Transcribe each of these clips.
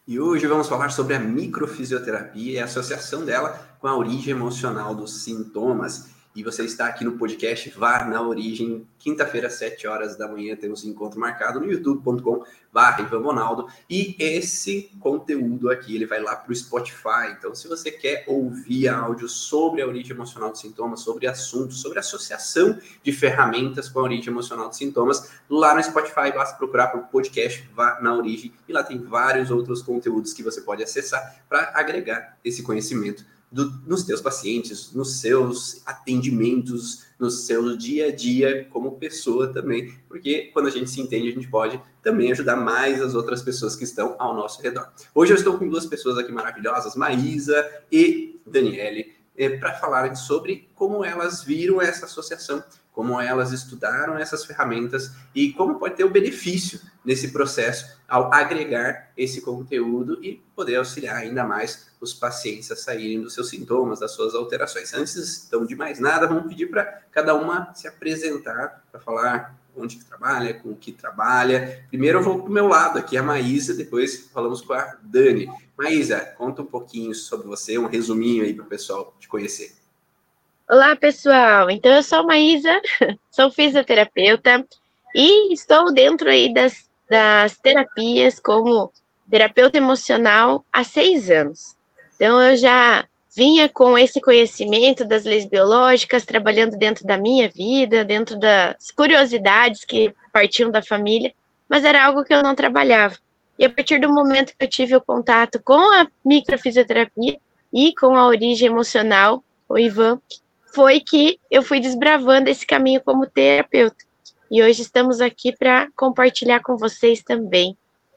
E hoje vamos falar sobre a microfisioterapia e a associação dela com a origem emocional dos sintomas. E você está aqui no podcast Vá na Origem, quinta-feira, às 7 horas da manhã, temos um encontro marcado no youtube.com/IvanBonaldo. E esse conteúdo aqui, ele vai lá para o Spotify. Então, se você quer ouvir áudio sobre a origem emocional dos sintomas, sobre assuntos, sobre associação de ferramentas com a origem emocional dos sintomas, lá no Spotify, basta procurar por podcast Vá na Origem. E lá tem vários outros conteúdos que você pode acessar para agregar esse conhecimento nos teus pacientes, nos seus atendimentos, no seu dia a dia como pessoa também, porque quando a gente se entende, a gente pode também ajudar mais as outras pessoas que estão ao nosso redor. Hoje eu estou com duas pessoas aqui maravilhosas, Maísa e Daniele, para falarem sobre como elas viram essa associação, como elas estudaram essas ferramentas e como pode ter o benefício nesse processo ao agregar esse conteúdo e poder auxiliar ainda mais os pacientes a saírem dos seus sintomas, das suas alterações. Antes, então, de mais nada, vamos pedir para cada uma se apresentar, para falar onde que trabalha, com o que trabalha. Primeiro eu vou para o meu lado aqui, a Maísa, depois falamos com a Dani. Maísa, conta um pouquinho sobre você, um resuminho aí para o pessoal te conhecer. Olá, pessoal. Então, eu sou a Maísa, sou fisioterapeuta e estou dentro aí das terapias como terapeuta emocional há 6 anos. Então, eu já vinha com esse conhecimento das leis biológicas, trabalhando dentro da minha vida, dentro das curiosidades que partiam da família, mas era algo que eu não trabalhava. E a partir do momento que eu tive o contato com a microfisioterapia e com a origem emocional, o Ivan, foi que eu fui desbravando esse caminho como terapeuta. E hoje estamos aqui para compartilhar com vocês também.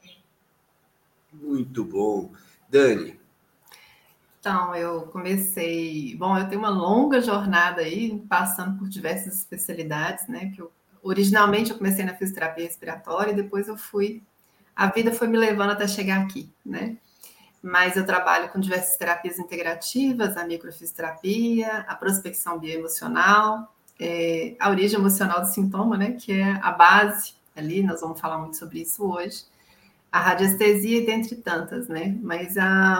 Muito bom. Dani? Então, eu comecei... Bom, eu tenho uma longa jornada aí, passando por diversas especialidades, né? Originalmente eu comecei na fisioterapia respiratória e depois a vida foi me levando até chegar aqui, né? Mas eu trabalho com diversas terapias integrativas, a microfisioterapia, a prospecção bioemocional, a origem emocional do sintoma, né, que é a base ali, nós vamos falar muito sobre isso hoje, a radiestesia, dentre tantas, né, mas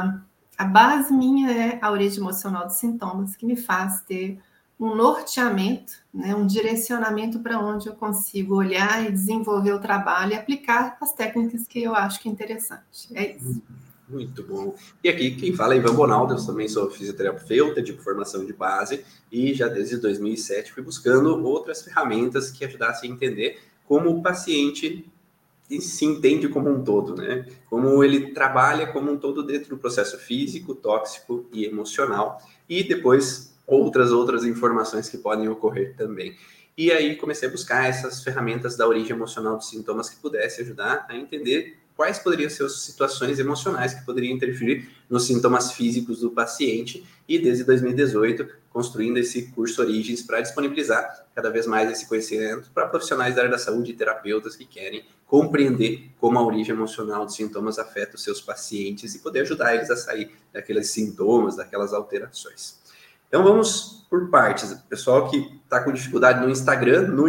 a base minha é a origem emocional dos sintomas, que me faz ter um norteamento, né, um direcionamento para onde eu consigo olhar e desenvolver o trabalho e aplicar as técnicas que eu acho que é interessante. É isso. Muito bom. E aqui quem fala é Ivan Bonaldo, eu também sou fisioterapeuta de formação de base e já desde 2007 fui buscando outras ferramentas que ajudassem a entender como o paciente se entende como um todo, né? Como ele trabalha como um todo dentro do processo físico, tóxico e emocional e depois outras informações que podem ocorrer também. E aí comecei a buscar essas ferramentas da origem emocional dos sintomas que pudessem ajudar a entender quais poderiam ser as situações emocionais que poderiam interferir nos sintomas físicos do paciente e desde 2018 construindo esse curso Origens para disponibilizar cada vez mais esse conhecimento para profissionais da área da saúde e terapeutas que querem compreender como a origem emocional dos sintomas afeta os seus pacientes e poder ajudar eles a sair daqueles sintomas, daquelas alterações. Então vamos por partes. Pessoal que está com dificuldade no Instagram, no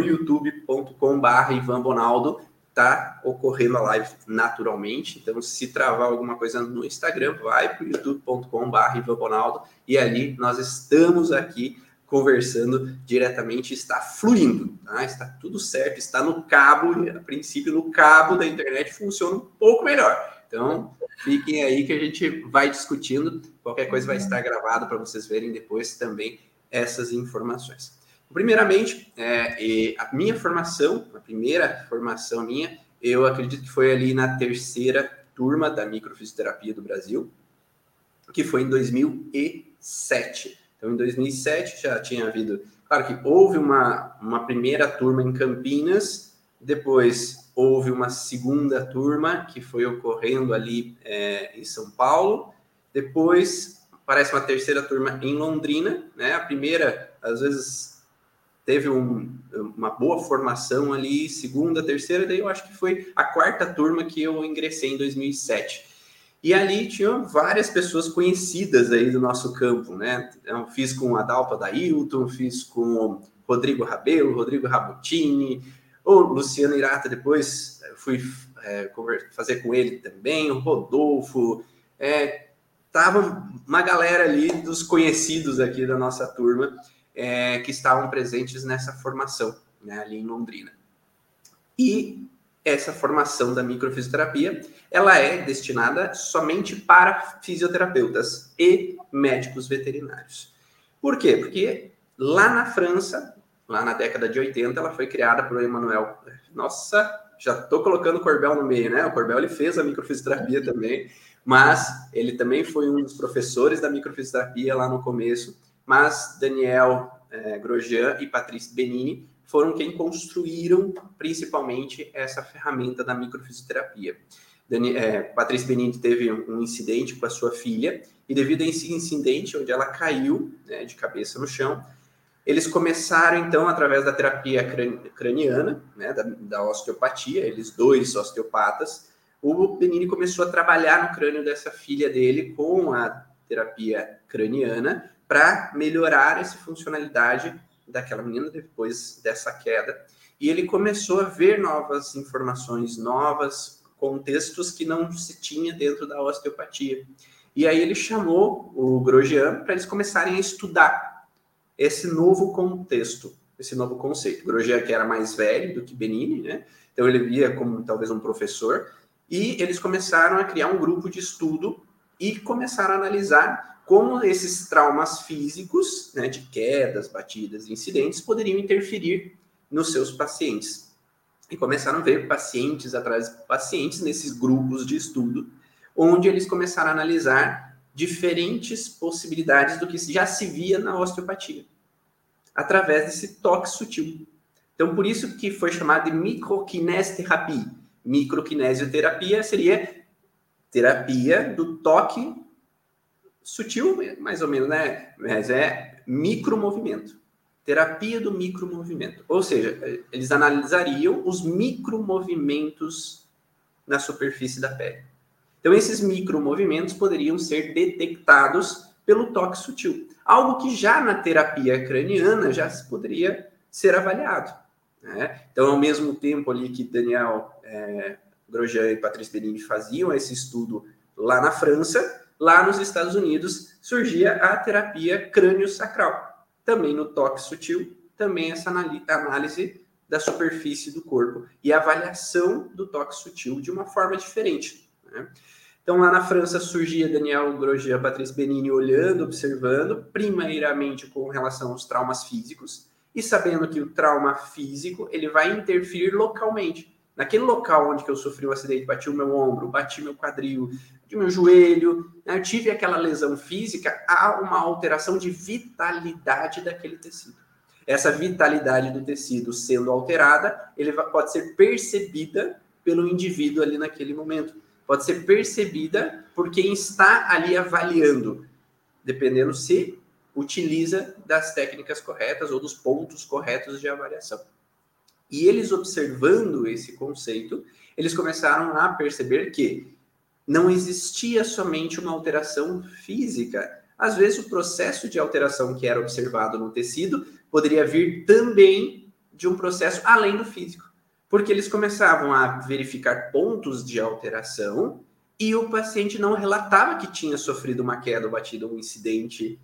youtube.com/IvanBonaldo, está ocorrendo a live naturalmente. Então, se travar alguma coisa no Instagram, vai para o youtube.com/IvanBonaldo e ali nós estamos aqui conversando diretamente, está fluindo, tá? Está tudo certo, está no cabo, a princípio no cabo da internet funciona um pouco melhor. Então, fiquem aí que a gente vai discutindo, qualquer coisa vai estar gravado para vocês verem depois também essas informações. Primeiramente, a minha formação, a primeira formação minha, eu acredito que foi ali na terceira turma da microfisioterapia do Brasil, que foi em 2007. Então, em 2007 já tinha havido... Claro que houve uma primeira turma em Campinas, depois houve uma segunda turma que foi ocorrendo ali em São Paulo, depois parece uma terceira turma em Londrina, né? A primeira, às vezes, teve uma boa formação ali, segunda, terceira, daí eu acho que foi a quarta turma que eu ingressei em 2007. E ali tinham várias pessoas conhecidas aí do nosso campo, né? Eu fiz com o Adalto Adailton, fiz com o Rodrigo Rabelo, Rodrigo Rabotini, o Luciano Irata, depois fui fazer com ele também, o Rodolfo, tava uma galera ali dos conhecidos aqui da nossa turma que estavam presentes nessa formação, né, ali em Londrina. E essa formação da microfisioterapia, ela é destinada somente para fisioterapeutas e médicos veterinários. Por quê? Porque lá na França, lá na década de 80, ela foi criada por Emmanuel. Nossa, já estou colocando o Corbel no meio, né? O Corbel, ele fez a microfisioterapia também, mas ele também foi um dos professores da microfisioterapia lá no começo, mas Daniel Grosjean e Patrice Benini foram quem construíram principalmente essa ferramenta da microfisioterapia. Patrice Benini teve um incidente com a sua filha, e devido a esse incidente, onde ela caiu, né, de cabeça no chão, eles começaram, então, através da terapia craniana, né, da osteopatia, eles dois osteopatas, o Benini começou a trabalhar no crânio dessa filha dele com a terapia craniana para melhorar essa funcionalidade daquela menina depois dessa queda. E ele começou a ver novas informações, novos contextos que não se tinha dentro da osteopatia. E aí ele chamou o Grosjean para eles começarem a estudar esse novo contexto, esse novo conceito. Grosjean, que era mais velho do que Benini, né? Então ele via como talvez um professor, e eles começaram a criar um grupo de estudo e começaram a analisar como esses traumas físicos, né, de quedas, batidas, incidentes, poderiam interferir nos seus pacientes. E começaram a ver pacientes atrás de pacientes nesses grupos de estudo, onde eles começaram a analisar diferentes possibilidades do que já se via na osteopatia, através desse toque sutil. Então, por isso que foi chamado de microkinesioterapia. Microkinesioterapia seria terapia do toque sutil, mais ou menos, né? Mas é micromovimento. Terapia do micromovimento. Ou seja, eles analisariam os micromovimentos na superfície da pele. Então, esses micromovimentos poderiam ser detectados pelo toque sutil. Algo que já na terapia craniana já poderia ser avaliado, né? Então, ao mesmo tempo ali que Daniel Grosjean e Patrice Benini faziam esse estudo lá na França, lá nos Estados Unidos surgia a terapia crânio-sacral, também no toque sutil, também essa análise da superfície do corpo e avaliação do toque sutil de uma forma diferente, né? Então, lá na França surgia Daniel Grosjean, Patrice Benini olhando, observando, primeiramente com relação aos traumas físicos, e sabendo que o trauma físico ele vai interferir localmente. Naquele local onde que eu sofri um acidente, bati o meu ombro, bati meu quadril, bati meu joelho, né, eu tive aquela lesão física, há uma alteração de vitalidade daquele tecido. Essa vitalidade do tecido sendo alterada, ele pode ser percebida pelo indivíduo ali naquele momento. Pode ser percebida por quem está ali avaliando, dependendo se utiliza das técnicas corretas ou dos pontos corretos de avaliação. E eles observando esse conceito, eles começaram a perceber que não existia somente uma alteração física. Às vezes o processo de alteração que era observado no tecido poderia vir também de um processo além do físico. Porque eles começavam a verificar pontos de alteração e o paciente não relatava que tinha sofrido uma queda ou batido, um incidente,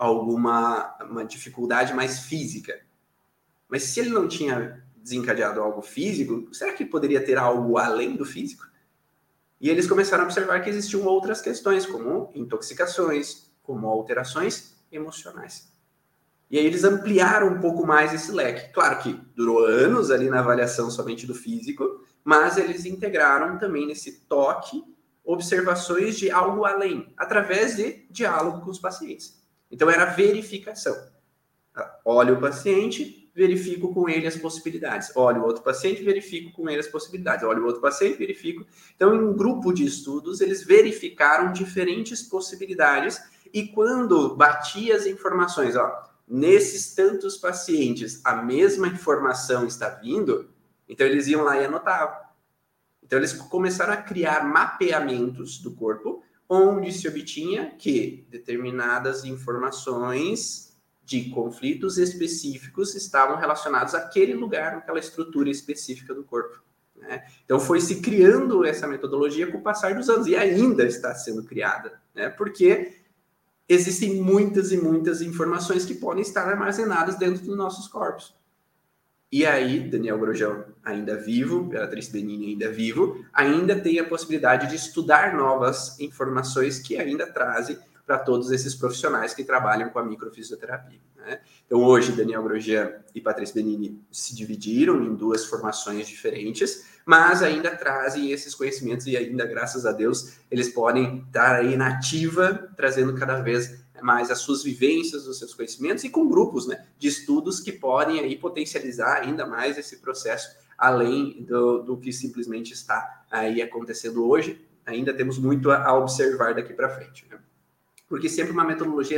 uma dificuldade mais física. Mas se ele não tinha desencadeado algo físico, será que poderia ter algo além do físico? E eles começaram a observar que existiam outras questões, como intoxicações, como alterações emocionais. E aí eles ampliaram um pouco mais esse leque. Claro que durou anos ali na avaliação somente do físico, mas eles integraram também nesse toque observações de algo além, através de diálogo com os pacientes. Então era verificação. Olha o paciente, verifico com ele as possibilidades. Olha o outro paciente, verifico com ele as possibilidades. Olha o outro paciente, verifico. Então, em um grupo de estudos, eles verificaram diferentes possibilidades e quando batia as informações, nesses tantos pacientes, a mesma informação está vindo, então eles iam lá e anotavam. Então, eles começaram a criar mapeamentos do corpo, onde se obtinha que determinadas informações de conflitos específicos estavam relacionados àquele lugar, naquela estrutura específica do corpo. né? Então, foi se criando essa metodologia com o passar dos anos, e ainda está sendo criada, né? Porque existem muitas e muitas informações que podem estar armazenadas dentro dos nossos corpos. E aí, Daniel Grosjean, ainda vivo, Beatriz Benini ainda vivo, ainda tem a possibilidade de estudar novas informações que ainda trazem para todos esses profissionais que trabalham com a microfisioterapia, né? Então, hoje, Daniel Grosjean e Patrícia Benini se dividiram em 2 formações diferentes, mas ainda trazem esses conhecimentos e ainda, graças a Deus, eles podem estar aí na ativa, trazendo cada vez mais as suas vivências, os seus conhecimentos, e com grupos, né, de estudos que podem aí potencializar ainda mais esse processo, além do que simplesmente está aí acontecendo hoje. Ainda temos muito a observar daqui para frente, né? Porque sempre uma metodologia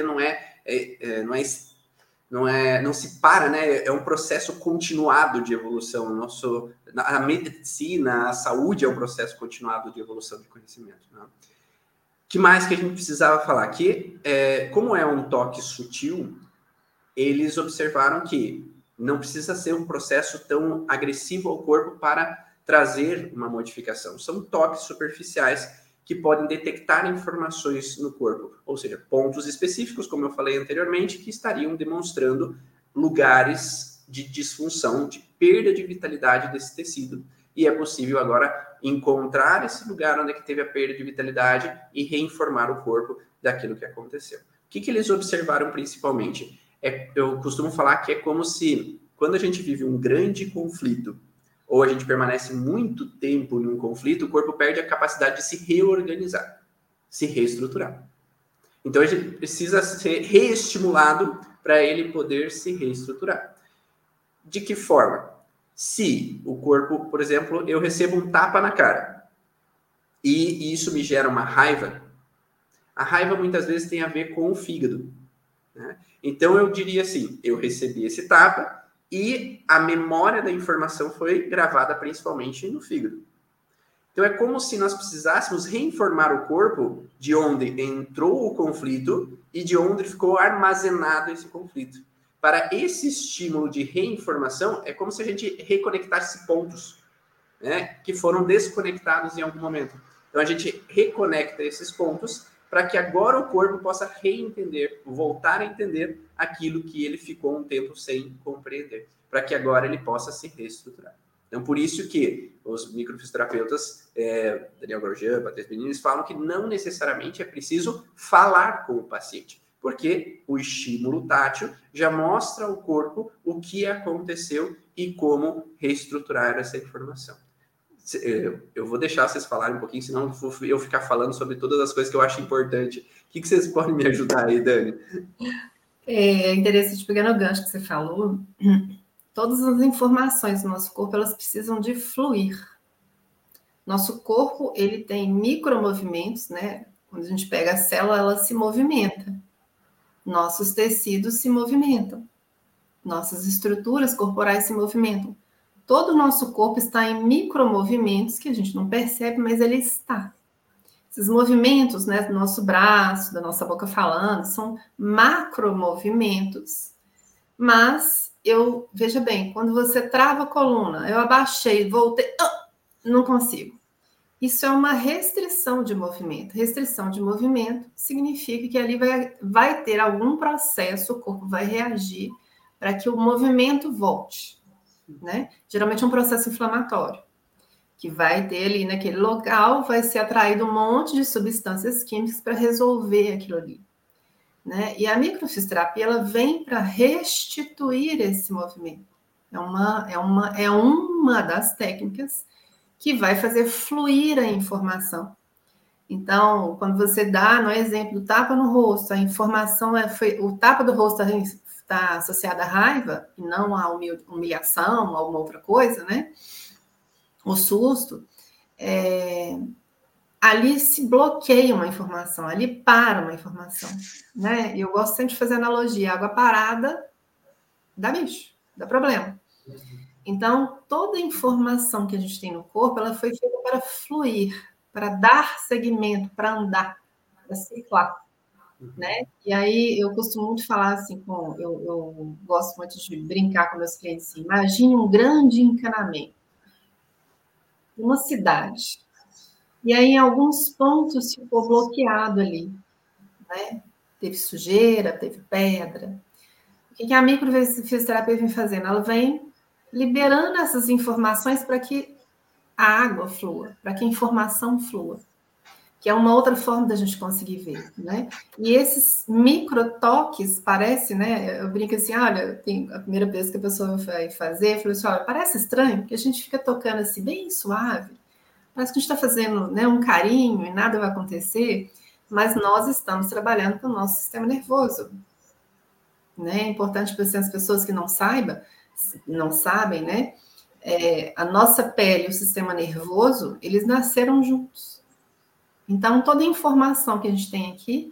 não se para, né? É um processo continuado de evolução. A medicina, a saúde é um processo continuado de evolução de conhecimento, né? Que mais que a gente precisava falar? Que, como é um toque sutil, eles observaram que não precisa ser um processo tão agressivo ao corpo para trazer uma modificação. São toques superficiais que podem detectar informações no corpo, ou seja, pontos específicos, como eu falei anteriormente, que estariam demonstrando lugares de disfunção, de perda de vitalidade desse tecido. E é possível agora encontrar esse lugar onde é que teve a perda de vitalidade e reinformar o corpo daquilo que aconteceu. O que eles observaram principalmente? Eu costumo falar que é como se, quando a gente vive um grande conflito, ou a gente permanece muito tempo num conflito, o corpo perde a capacidade de se reorganizar, se reestruturar. Então, a gente precisa ser reestimulado para ele poder se reestruturar. De que forma? Se o corpo, por exemplo, eu recebo um tapa na cara e isso me gera uma raiva, a raiva muitas vezes tem a ver com o fígado, né? Então, eu diria assim, eu recebi esse tapa e a memória da informação foi gravada principalmente no fígado. Então, é como se nós precisássemos reinformar o corpo de onde entrou o conflito e de onde ficou armazenado esse conflito. Para esse estímulo de reinformação, é como se a gente reconectasse pontos, né, que foram desconectados em algum momento. Então, a gente reconecta esses pontos para que agora o corpo possa reentender, voltar a entender aquilo que ele ficou um tempo sem compreender, para que agora ele possa se reestruturar. Então, por isso que os microfisioterapeutas, Daniel Grosjean, Patrícia Benini, eles falam que não necessariamente é preciso falar com o paciente, porque o estímulo tátil já mostra ao corpo o que aconteceu e como reestruturar essa informação. Eu vou deixar vocês falarem um pouquinho, senão eu ficar falando sobre todas as coisas que eu acho importante. O que vocês podem me ajudar aí, Dani? É interessante, pegando o gancho que você falou, todas as informações do nosso corpo, elas precisam de fluir. Nosso corpo, ele tem micromovimentos, né? Quando a gente pega a célula, ela se movimenta. Nossos tecidos se movimentam. Nossas estruturas corporais se movimentam. Todo o nosso corpo está em micromovimentos que a gente não percebe, mas ele está. Esses movimentos, né, do nosso braço, da nossa boca falando, são macromovimentos. Mas veja bem, quando você trava a coluna, eu abaixei, voltei, não consigo. Isso é uma restrição de movimento. Restrição de movimento significa que ali vai ter algum processo, o corpo vai reagir para que o movimento volte, né? Geralmente é um processo inflamatório, que vai ter ali naquele local, vai ser atraído um monte de substâncias químicas para resolver aquilo ali, né? E a microfisioterapia, ela vem para restituir esse movimento. É uma das técnicas que vai fazer fluir a informação. Então, quando você dá, no exemplo do tapa no rosto, a informação o tapa do rosto está associado à raiva, e não à humilhação, a alguma outra coisa, né? O susto, ali se bloqueia uma informação, ali para uma informação, né? E eu gosto sempre de fazer analogia, água parada dá bicho, dá problema. Então, toda a informação que a gente tem no corpo, ela foi feita para fluir, para dar segmento, para andar, para circular, né? E aí, eu costumo muito falar assim, eu gosto muito de brincar com meus clientes assim, imagine um grande encanamento. uma cidade. E aí, em alguns pontos, ficou bloqueado ali, né? Teve sujeira, teve pedra. O que a microfisioterapia vem fazendo? Ela vem liberando essas informações para que a água flua, para que a informação flua, que é uma outra forma da gente conseguir ver, né? E esses microtoques, parece, né? Eu brinco assim, olha, a primeira vez que a pessoa vai fazer, eu falo assim, olha, parece estranho, porque a gente fica tocando assim, bem suave, parece que a gente está fazendo, né, um carinho e nada vai acontecer, mas nós estamos trabalhando com o nosso sistema nervoso, né? É importante para as pessoas que não sabem, né? A nossa pele e o sistema nervoso, eles nasceram juntos. Então, toda a informação que a gente tem aqui,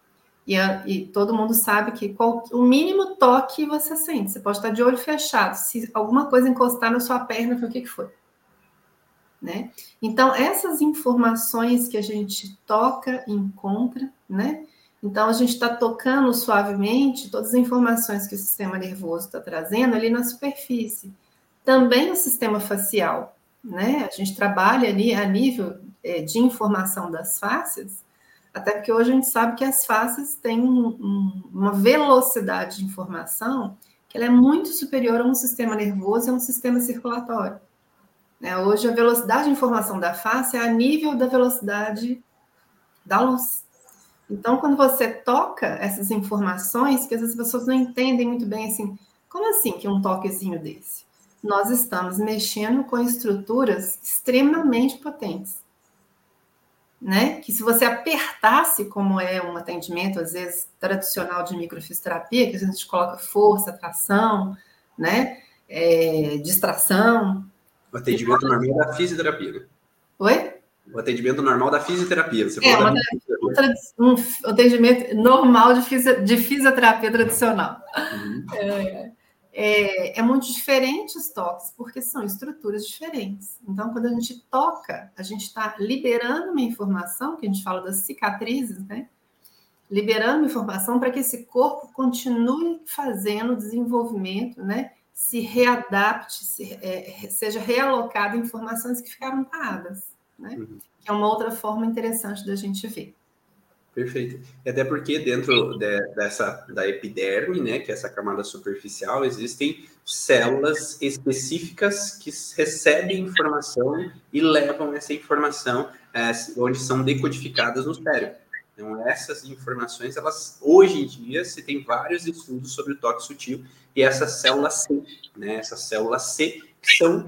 e todo mundo sabe que o mínimo toque você sente. Você pode estar de olho fechado. Se alguma coisa encostar na sua perna, o que foi? Né? Então, essas informações que a gente toca e encontra, né? Então, a gente está tocando suavemente todas as informações que o sistema nervoso está trazendo ali na superfície. Também o sistema facial, né? A gente trabalha ali a nível de informação das faces, até porque hoje a gente sabe que as faces têm uma velocidade de informação que ela é muito superior a um sistema nervoso e a um sistema circulatório. Hoje, a velocidade de informação da face é a nível da velocidade da luz. Então, quando você toca essas informações, que às vezes as pessoas não entendem muito bem, assim, como assim que um toquezinho desse? Nós estamos mexendo com estruturas extremamente potentes, né? Que se você apertasse, como é um atendimento, às vezes, tradicional de microfisioterapia, que a gente coloca força, tração, né? Distração. O atendimento normal da fisioterapia, né? Oi? O atendimento normal da fisioterapia. Você um atendimento normal de fisioterapia tradicional. Uhum. É muito diferente os toques, porque são estruturas diferentes. Então, quando a gente toca, a gente está liberando uma informação, que a gente fala das cicatrizes, né? Liberando uma informação para que esse corpo continue fazendo desenvolvimento, né? Se readapte, seja realocado informações que ficaram paradas, né? Uhum. Que é uma outra forma interessante da gente ver. Perfeito. Até porque dentro da epiderme, né, que é essa camada superficial, existem células específicas que recebem informação e levam essa informação onde são decodificadas no cérebro. Então, essas informações, elas, hoje em dia, se tem vários estudos sobre o toque sutil, e essas células C, né, que são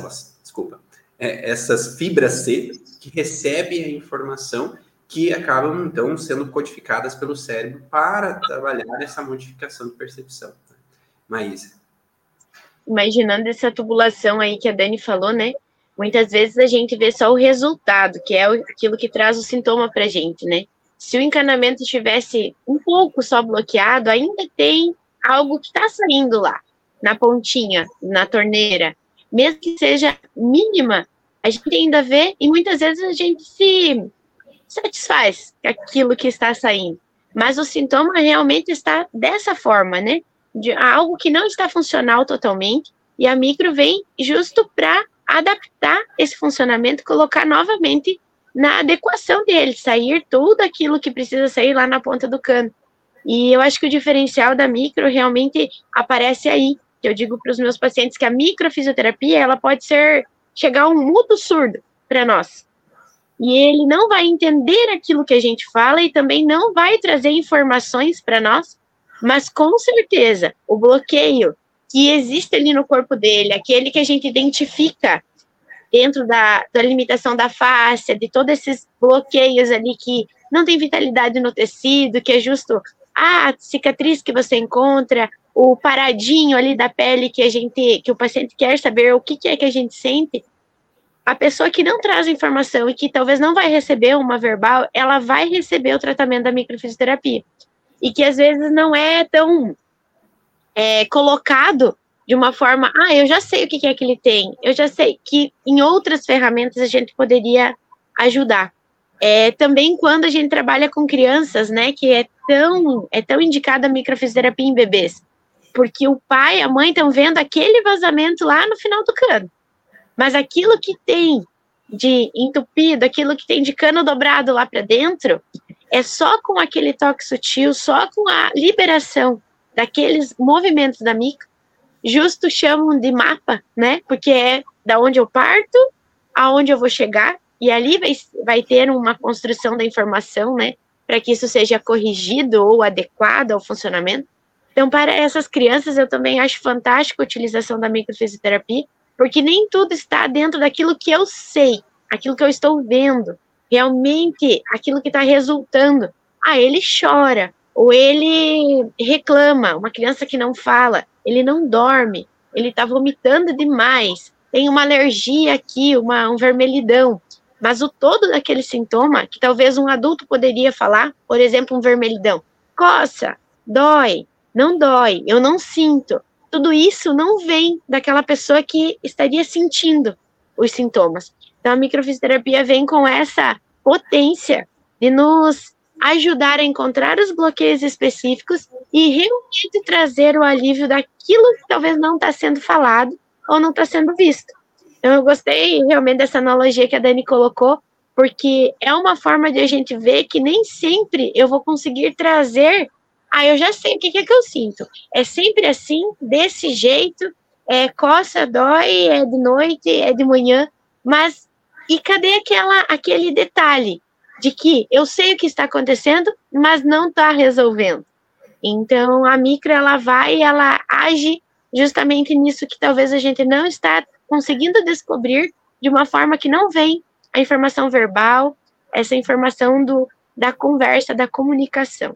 essas fibras C que recebem a informação que acabam, então, sendo codificadas pelo cérebro para trabalhar essa modificação de percepção. Maísa. Imaginando essa tubulação aí que a Dani falou, né? Muitas vezes a gente vê só o resultado, que é aquilo que traz o sintoma para a gente, né? Se o encanamento estivesse um pouco só bloqueado, ainda tem algo que está saindo lá, na pontinha, na torneira. Mesmo que seja mínima, a gente ainda vê e muitas vezes a gente se satisfaz com aquilo que está saindo. Mas o sintoma realmente está dessa forma, né? De algo que não está funcional totalmente, e a micro vem justo para adaptar esse funcionamento, colocar novamente na adequação dele, sair tudo aquilo que precisa sair lá na ponta do cano. E eu acho que o diferencial da micro realmente aparece aí, que eu digo para os meus pacientes que a microfisioterapia, ela pode chegar a um mudo surdo para nós. E ele não vai entender aquilo que a gente fala e também não vai trazer informações para nós, mas com certeza o bloqueio que existe ali no corpo dele, aquele que a gente identifica dentro da limitação da face, de todos esses bloqueios ali que não tem vitalidade no tecido, que é justo a cicatriz que você encontra, o paradinho ali da pele que o paciente quer saber o que é que a gente sente. A pessoa que não traz informação e que talvez não vai receber uma verbal, ela vai receber o tratamento da microfisioterapia. E que às vezes não é tão colocado de uma forma, eu já sei o que é que ele tem, eu já sei que em outras ferramentas a gente poderia ajudar. Também quando a gente trabalha com crianças, né, que é tão indicada a microfisioterapia em bebês, porque o pai e a mãe estão vendo aquele vazamento lá no final do cano. Mas aquilo que tem de entupido, aquilo que tem de cano dobrado lá para dentro, é só com aquele toque sutil, só com a liberação daqueles movimentos da micro, justo chamam de mapa, né? Porque é da onde eu parto, aonde eu vou chegar, e ali vai ter uma construção da informação, né? Para que isso seja corrigido ou adequado ao funcionamento. Então, para essas crianças, eu também acho fantástica a utilização da microfisioterapia, porque nem tudo está dentro daquilo que eu sei, aquilo que eu estou vendo, realmente aquilo que está resultando. Ele chora, ou ele reclama, uma criança que não fala, ele não dorme, ele está vomitando demais, tem uma alergia aqui, um vermelhidão. Mas o todo daquele sintoma, que talvez um adulto poderia falar, por exemplo, um vermelhidão, coça, dói, não dói, eu não sinto. Tudo isso não vem daquela pessoa que estaria sentindo os sintomas. Então, a microfisioterapia vem com essa potência de nos ajudar a encontrar os bloqueios específicos e realmente trazer o alívio daquilo que talvez não está sendo falado ou não está sendo visto. Então, eu gostei realmente dessa analogia que a Dani colocou, porque é uma forma de a gente ver que nem sempre eu vou conseguir trazer eu já sei o que é que eu sinto. É sempre assim, desse jeito, coça, dói, é de noite, é de manhã, mas e cadê aquele detalhe de que eu sei o que está acontecendo, mas não está resolvendo? Então, a micro, ela age justamente nisso que talvez a gente não está conseguindo descobrir de uma forma que não vem a informação verbal, essa informação da conversa, da comunicação.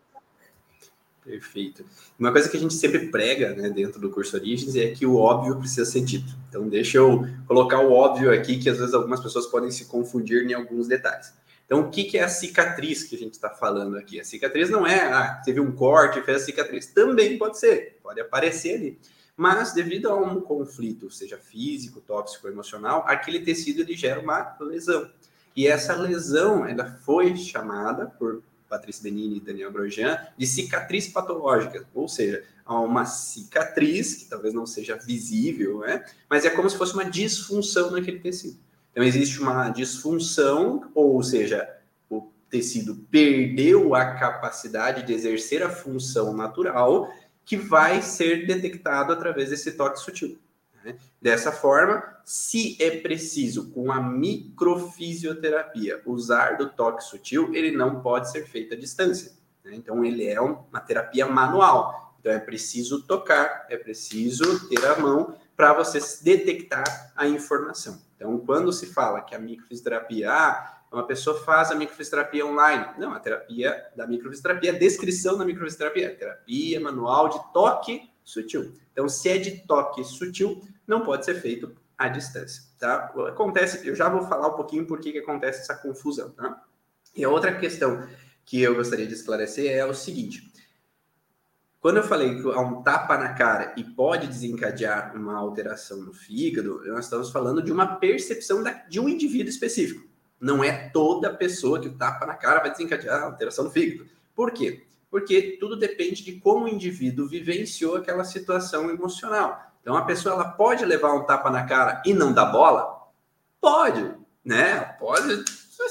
Perfeito. Uma coisa que a gente sempre prega, né, dentro do curso Origens é que o óbvio precisa ser dito. Então, deixa eu colocar o óbvio aqui, que às vezes algumas pessoas podem se confundir em alguns detalhes. Então, o que é a cicatriz que a gente está falando aqui? A cicatriz não é, teve um corte e fez a cicatriz. Também pode ser, pode aparecer ali. Mas, devido a um conflito, seja físico, tóxico, emocional, aquele tecido ele gera uma lesão. E essa lesão, ela foi chamada por Patrícia Benini e Daniel Grosjean, de cicatriz patológica, ou seja, há uma cicatriz, que talvez não seja visível, né? Mas é como se fosse uma disfunção naquele tecido. Então, existe uma disfunção, ou seja, o tecido perdeu a capacidade de exercer a função natural, que vai ser detectado através desse toque sutil. Dessa forma, se é preciso, com a microfisioterapia, usar do toque sutil, ele não pode ser feito à distância. Então, ele é uma terapia manual. Então, é preciso tocar, é preciso ter a mão para você detectar a informação. Então, quando se fala que a microfisioterapia, uma pessoa faz a microfisioterapia online. Não, a terapia da microfisioterapia, a descrição da microfisioterapia, terapia manual de toque sutil. Então, se é de toque sutil, não pode ser feito à distância, tá? Acontece, eu já vou falar um pouquinho por que acontece essa confusão, tá? E a outra questão que eu gostaria de esclarecer é o seguinte: quando eu falei que há um tapa na cara e pode desencadear uma alteração no fígado, nós estamos falando de uma percepção de um indivíduo específico. Não é toda pessoa que o tapa na cara vai desencadear a alteração no fígado. Por quê? Porque tudo depende de como o indivíduo vivenciou aquela situação emocional. Então, a pessoa ela pode levar um tapa na cara e não dar bola? Pode, né? Pode.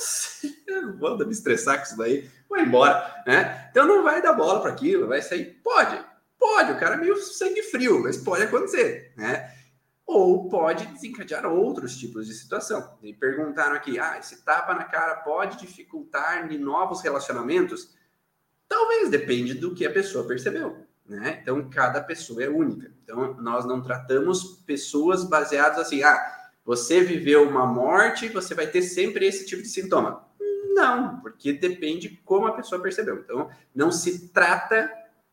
Não vou me estressar com isso daí, vou embora, né? Então, não vai dar bola para aquilo, vai sair. Pode, o cara é meio sangue frio, mas pode acontecer, né? Ou pode desencadear outros tipos de situação. Me perguntaram aqui, esse tapa na cara pode dificultar de novos relacionamentos? Talvez, depende do que a pessoa percebeu, né? Então, cada pessoa é única. Então, nós não tratamos pessoas baseadas assim, você viveu uma morte, você vai ter sempre esse tipo de sintoma. Não, porque depende como a pessoa percebeu. Então, não se trata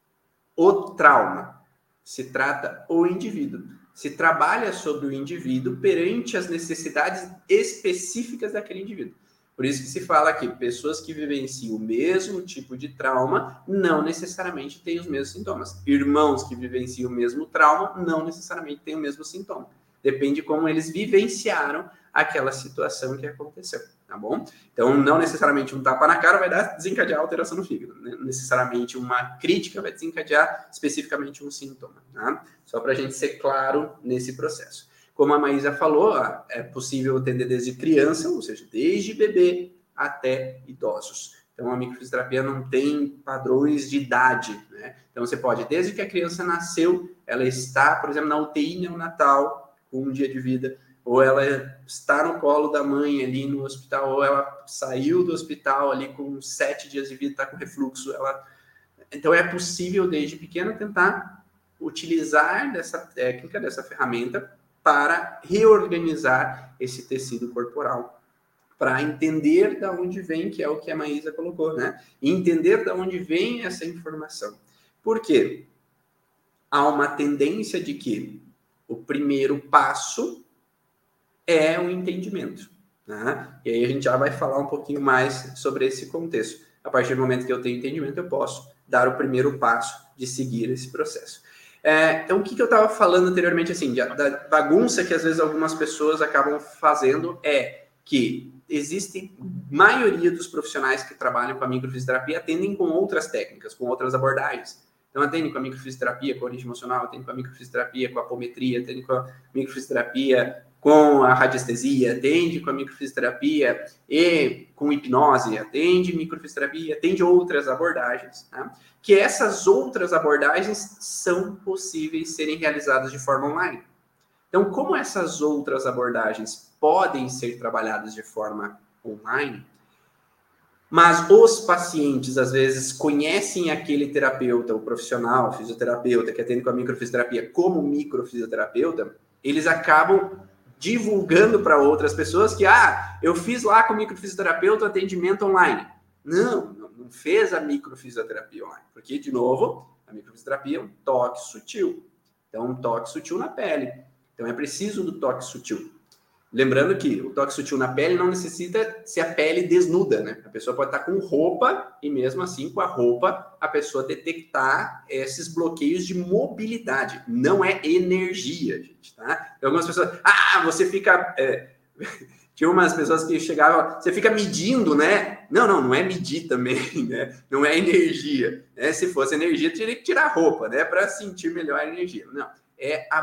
o trauma, se trata o indivíduo. Se trabalha sobre o indivíduo perante as necessidades específicas daquele indivíduo. Por isso que se fala que pessoas que vivenciam o mesmo tipo de trauma não necessariamente têm os mesmos sintomas. Irmãos que vivenciam o mesmo trauma não necessariamente têm o mesmo sintoma. Depende de como eles vivenciaram aquela situação que aconteceu, tá bom? Então, não necessariamente um tapa na cara vai desencadear alteração no fígado. Né? Necessariamente uma crítica vai desencadear especificamente um sintoma, tá? Só para a gente ser claro nesse processo. como a Maísa falou, é possível atender desde criança, ou seja, desde bebê até idosos. Então, a microfisioterapia não tem padrões de idade, né? Então, você pode, desde que a criança nasceu, ela está, por exemplo, na UTI neonatal, com um dia de vida, ou ela está no colo da mãe ali no hospital, ou ela saiu do hospital ali com 7 dias de vida, está com refluxo. Então, é possível, desde pequena, tentar utilizar dessa técnica, dessa ferramenta, para reorganizar esse tecido corporal, para entender de onde vem, que é o que a Maísa colocou, né? E entender de onde vem essa informação. Por quê? Há uma tendência de que o primeiro passo é o entendimento, né? E aí a gente já vai falar um pouquinho mais sobre esse contexto. A partir do momento que eu tenho entendimento, eu posso dar o primeiro passo de seguir esse processo. Então, o que eu estava falando anteriormente, assim, da bagunça que às vezes algumas pessoas acabam fazendo é que existem, maioria dos profissionais que trabalham com a microfisioterapia atendem com outras técnicas, com outras abordagens. Então, atendem com a microfisioterapia, com a origem emocional, atendem com a microfisioterapia, com a apometria, atendem com a microfisioterapia, com a radiestesia, atende com a microfisioterapia e com hipnose, atende microfisioterapia, atende outras abordagens, né? Que essas outras abordagens são possíveis serem realizadas de forma online. Então, como essas outras abordagens podem ser trabalhadas de forma online, mas os pacientes, às vezes, conhecem aquele terapeuta, o profissional, o fisioterapeuta, que atende com a microfisioterapia como microfisioterapeuta, eles acabam divulgando para outras pessoas que, eu fiz lá com o microfisioterapeuta atendimento online. Não fez a microfisioterapia online, porque, de novo, a microfisioterapia é um toque sutil. Então, um toque sutil na pele. Então, é preciso do toque sutil. Lembrando que o toque sutil na pele não necessita ser a pele desnuda, né? A pessoa pode estar com roupa e, mesmo assim, com a roupa, a pessoa detectar esses bloqueios de mobilidade. Não é energia, gente, tá? Então, algumas pessoas... você fica... Tinha umas pessoas que chegavam... Você fica medindo, né? Não é medir também, né? Não é energia. Né? Se fosse energia, teria que tirar a roupa, né? Para sentir melhor a energia. Não. É a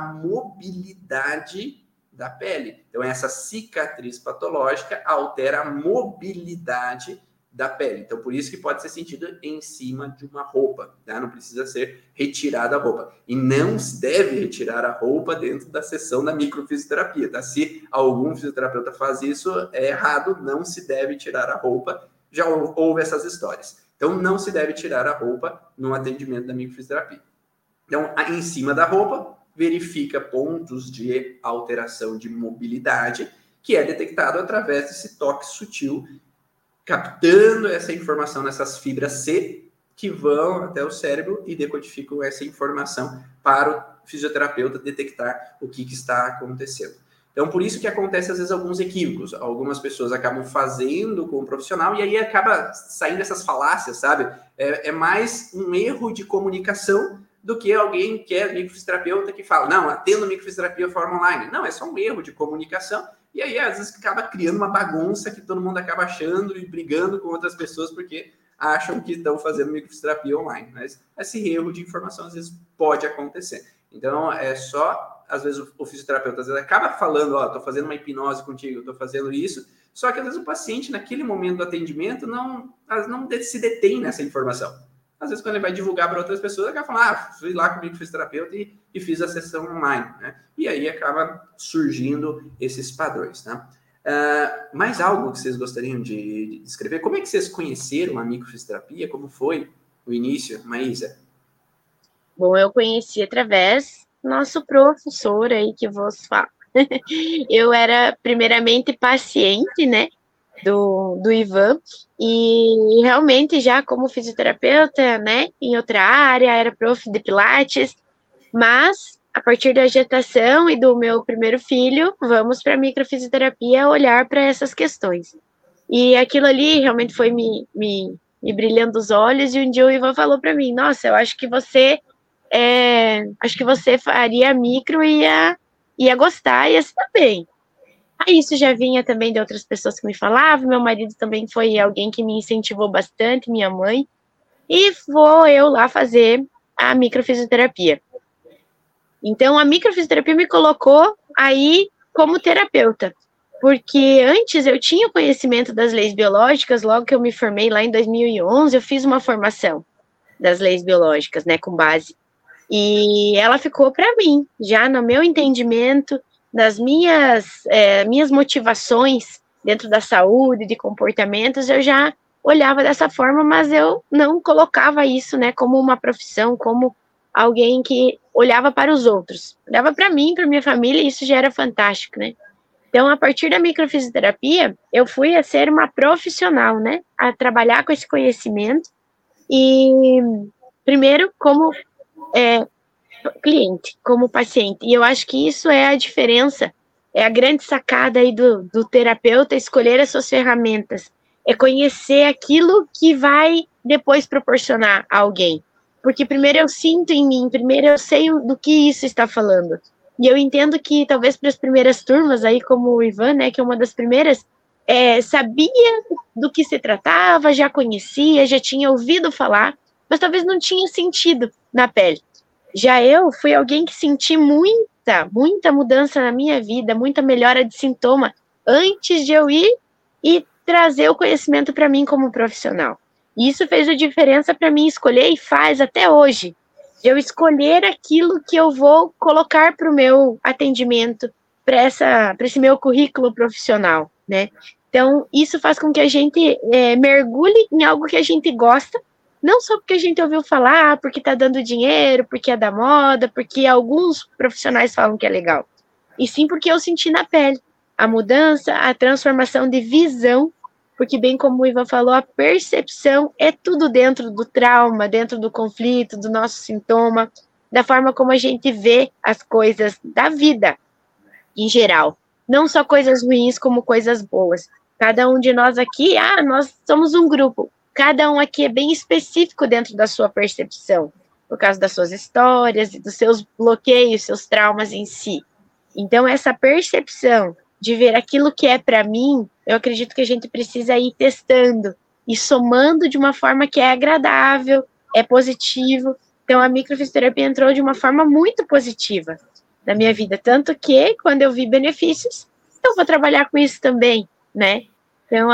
mobilidade da pele. Então, essa cicatriz patológica altera a mobilidade da pele. Então, por isso que pode ser sentido em cima de uma roupa, tá? Não precisa ser retirada a roupa. E não se deve retirar a roupa dentro da sessão da microfisioterapia, tá? Se algum fisioterapeuta faz isso, é errado, não se deve tirar a roupa. Já houve essas histórias. Então, não se deve tirar a roupa no atendimento da microfisioterapia. Então, em cima da roupa, verifica pontos de alteração de mobilidade, que é detectado através desse toque sutil, captando essa informação nessas fibras C, que vão até o cérebro e decodificam essa informação para o fisioterapeuta detectar o que está acontecendo. Então, por isso que acontece, às vezes, alguns equívocos. Algumas pessoas acabam fazendo com o profissional e aí acaba saindo essas falácias, sabe? É mais um erro de comunicação do que alguém que é microfisioterapeuta que fala, não, atendo microfisioterapia de forma online. Não, é só um erro de comunicação e aí às vezes acaba criando uma bagunça que todo mundo acaba achando e brigando com outras pessoas porque acham que estão fazendo microfisioterapia online. Mas esse erro de informação às vezes pode acontecer. Então, é só, às vezes o fisioterapeuta às vezes acaba falando, estou fazendo uma hipnose contigo, estou fazendo isso, só que às vezes o paciente naquele momento do atendimento não se detém nessa informação. Às vezes, quando ele vai divulgar para outras pessoas, ele acaba falando, fui lá comigo, fisioterapeuta e fiz a sessão online, né? E aí acaba surgindo esses padrões, tá? Mais algo que vocês gostariam de descrever? Como é que vocês conheceram a microfisioterapia? Como foi o início, Maísa? Bom, eu conheci através do nosso professor aí que vos fala. Eu era primeiramente paciente, né? Do Ivan, e realmente já como fisioterapeuta, né, em outra área, era prof de Pilates, mas a partir da gestação e do meu primeiro filho, vamos para a microfisioterapia olhar para essas questões. E aquilo ali realmente foi me brilhando os olhos, e um dia o Ivan falou para mim, nossa, eu acho que você faria micro e ia gostar, ia se dar bem. Aí isso já vinha também de outras pessoas que me falavam, meu marido também foi alguém que me incentivou bastante, minha mãe, e vou eu lá fazer a microfisioterapia. Então, a microfisioterapia me colocou aí como terapeuta, porque antes eu tinha conhecimento das leis biológicas, logo que eu me formei lá em 2011, eu fiz uma formação das leis biológicas, né, com base, e ela ficou para mim, já no meu entendimento, das minhas motivações dentro da saúde, de comportamentos, eu já olhava dessa forma, mas eu não colocava isso, né, como uma profissão, como alguém que olhava para os outros. Olhava para mim, para minha família, e isso já era fantástico, né? Então, a partir da microfisioterapia, eu fui a ser uma profissional, né? A trabalhar com esse conhecimento e, primeiro, como cliente, como paciente. E eu acho que isso é a diferença, é a grande sacada aí do terapeuta escolher as suas ferramentas, é conhecer aquilo que vai depois proporcionar a alguém. Porque primeiro eu sinto em mim, primeiro eu sei do que isso está falando. E eu entendo que talvez para as primeiras turmas, aí como o Ivan, né, que é uma das primeiras, sabia do que se tratava, já conhecia, já tinha ouvido falar, mas talvez não tinha sentido na pele. Já eu fui alguém que senti muita mudança na minha vida, muita melhora de sintoma antes de eu ir e trazer o conhecimento para mim como profissional. E isso fez a diferença para mim escolher e faz até hoje. De eu escolher aquilo que eu vou colocar para o meu atendimento, para esse meu currículo profissional, né? Então, isso faz com que a gente mergulhe em algo que a gente gosta, não só porque a gente ouviu falar, porque está dando dinheiro, porque é da moda, porque alguns profissionais falam que é legal, e sim porque eu senti na pele a mudança, a transformação de visão, porque bem como o Ivan falou, a percepção é tudo dentro do trauma, dentro do conflito, do nosso sintoma, da forma como a gente vê as coisas da vida em geral, não só coisas ruins como coisas boas. Cada um de nós aqui, nós somos um grupo, cada um aqui é bem específico dentro da sua percepção, por causa das suas histórias e dos seus bloqueios, seus traumas em si. Então, essa percepção de ver aquilo que é para mim, eu acredito que a gente precisa ir testando e somando de uma forma que é agradável, é positivo. Então, a microfisioterapia entrou de uma forma muito positiva na minha vida, tanto que, quando eu vi benefícios, eu vou trabalhar com isso também, né? Então,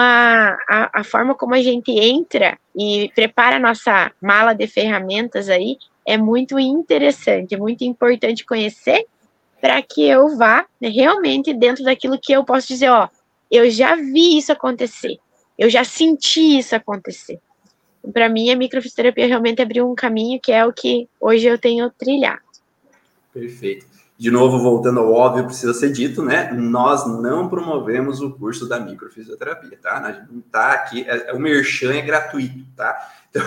a forma como a gente entra e prepara a nossa mala de ferramentas aí é muito interessante, é muito importante conhecer para que eu vá, né, realmente dentro daquilo que eu posso dizer, eu já vi isso acontecer, eu já senti isso acontecer. Para mim, a microfisioterapia realmente abriu um caminho que é o que hoje eu tenho trilhado. Perfeito. De novo, voltando ao óbvio, precisa ser dito, né? Nós não promovemos o curso da microfisioterapia, tá? A gente não tá aqui, o merchan é gratuito, tá? Então,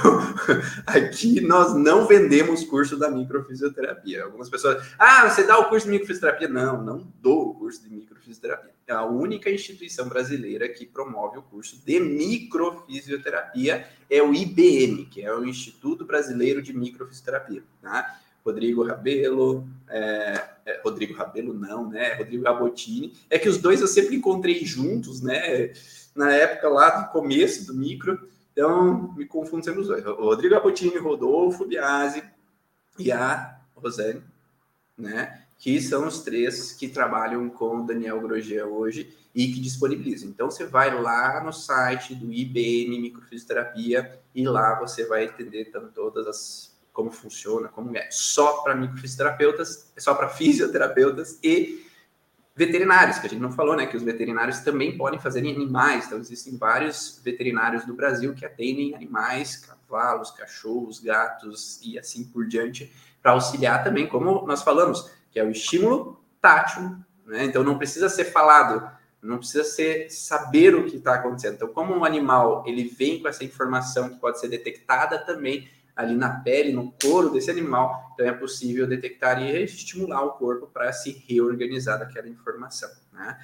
aqui nós não vendemos curso da microfisioterapia. Algumas pessoas, você dá o curso de microfisioterapia? Não dou o curso de microfisioterapia. É a única instituição brasileira que promove o curso de microfisioterapia, é o IBM, que é o Instituto Brasileiro de Microfisioterapia, tá? Rodrigo Rabelo, Rodrigo Rabelo não, né? Rodrigo Rabotini. É que os dois eu sempre encontrei juntos, né? Na época lá do começo do micro, então me confundo sempre os dois. O Rodrigo Rabotini, Rodolfo Biasi e a Rosane, né? Que são os três que trabalham com o Daniel Grosjean hoje e que disponibilizam. Então, você vai lá no site do IBM Microfisioterapia e lá você vai entender todas como funciona, como é só para microfisioterapeutas, é só para fisioterapeutas e veterinários, que a gente não falou, né? Que os veterinários também podem fazer em animais. Então, existem vários veterinários do Brasil que atendem animais, cavalos, cachorros, gatos e assim por diante, para auxiliar também, como nós falamos, que é o estímulo tátil, né? Então, não precisa ser falado, não precisa saber o que está acontecendo. Então, como um animal, ele vem com essa informação que pode ser detectada também ali na pele, no couro desse animal, então é possível detectar e estimular o corpo para se reorganizar daquela informação, né?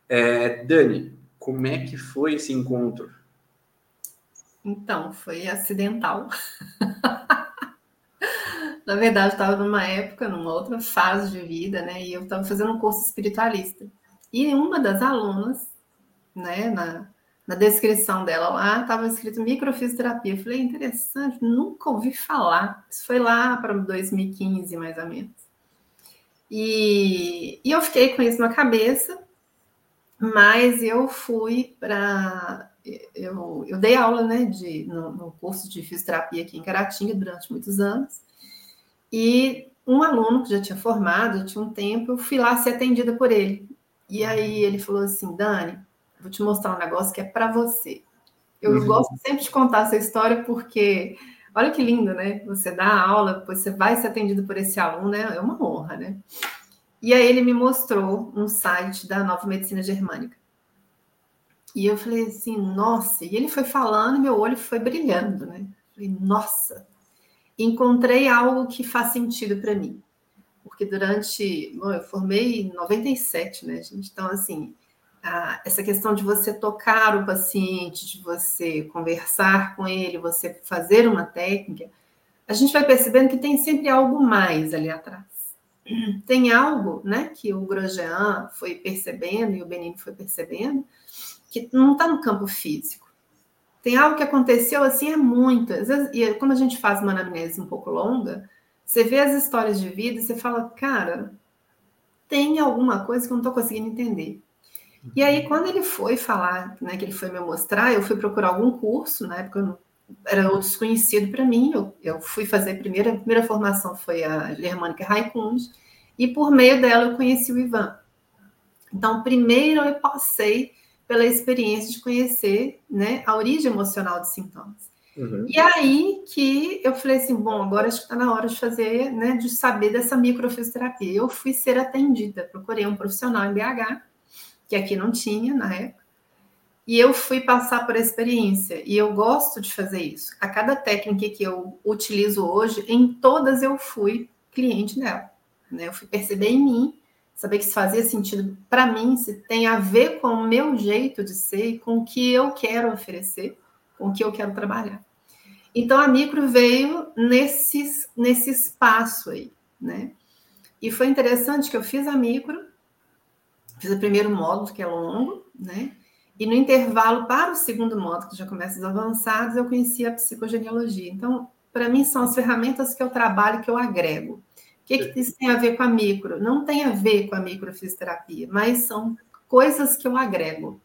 Dani, como é que foi esse encontro? Então, foi acidental. Na verdade, eu estava numa época, numa outra fase de vida, né? E eu estava fazendo um curso espiritualista. E uma das alunas, né, na descrição dela lá, estava escrito microfisioterapia. Eu falei, interessante, nunca ouvi falar. Isso foi lá para 2015, mais ou menos. E eu fiquei com isso na cabeça, mas eu fui para... Eu dei aula, né, no curso de fisioterapia aqui em Caratinga durante muitos anos, e um aluno que já tinha formado, já tinha um tempo, eu fui lá ser atendida por ele. E aí ele falou assim, Dani, vou te mostrar um negócio que é para você. Eu gosto sempre de contar essa história porque, olha que lindo, né? Você dá aula, depois você vai ser atendido por esse aluno, né? É uma honra, né? E aí ele me mostrou um site da Nova Medicina Germânica. E eu falei assim, nossa, e ele foi falando e meu olho foi brilhando, né? Falei, nossa, encontrei algo que faz sentido para mim. Porque bom, eu formei em 97, né, gente? Então, assim, essa questão de você tocar o paciente, de você conversar com ele, você fazer uma técnica, a gente vai percebendo que tem sempre algo mais ali atrás. Tem algo, né, que o Grosjean foi percebendo e o Benini foi percebendo, que não está no campo físico. Tem algo que aconteceu assim às vezes, e como a gente faz uma anamnese um pouco longa, você vê as histórias de vida e você fala, cara, tem alguma coisa que eu não estou conseguindo entender. E aí, quando ele foi falar, né, que ele foi me mostrar, eu fui procurar algum curso, na época era o desconhecido para mim, eu fui fazer a primeira formação foi a Germânica Raikund, e por meio dela eu conheci o Ivan. Então, primeiro eu passei pela experiência de conhecer, né, a origem emocional dos sintomas. E aí que eu falei assim, bom, agora acho que está na hora de fazer, né, de saber dessa microfisioterapia. Eu fui ser atendida, procurei um profissional em BH, que aqui não tinha na época, e eu fui passar por a experiência. E eu gosto de fazer isso. A cada técnica que eu utilizo hoje, em todas eu fui cliente dela. Né? Eu fui perceber em mim, saber que isso fazia sentido para mim, se tem a ver com o meu jeito de ser e com o que eu quero oferecer, com o que eu quero trabalhar. Então, a micro veio nesse espaço aí, né? E foi interessante que eu fiz a micro, fiz o primeiro módulo, que é longo, né? E no intervalo para o segundo módulo, que já começa os avançados, eu conheci a psicogenealogia. Então, para mim, são as ferramentas que eu trabalho, que eu agrego. O que isso tem a ver com a micro? Não tem a ver com a microfisioterapia, mas são coisas que eu agrego.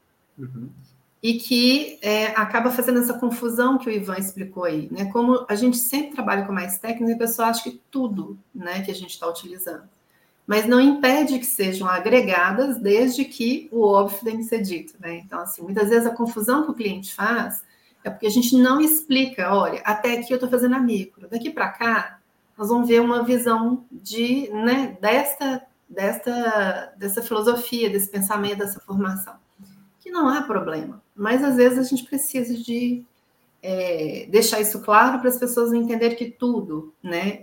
E que acaba fazendo essa confusão que o Ivan explicou aí, né? Como a gente sempre trabalha com mais técnicas, a pessoa acha que tudo, né, que a gente está utilizando. Mas não impede que sejam agregadas, desde que o óbvio tem que ser dito, né? Então, assim, muitas vezes a confusão que o cliente faz é porque a gente não explica, olha, até aqui eu estou fazendo a micro, daqui para cá nós vamos ver uma visão né, dessa filosofia, desse pensamento, dessa formação. Que não há problema, mas às vezes a gente precisa de deixar isso claro para as pessoas entenderem que tudo, né,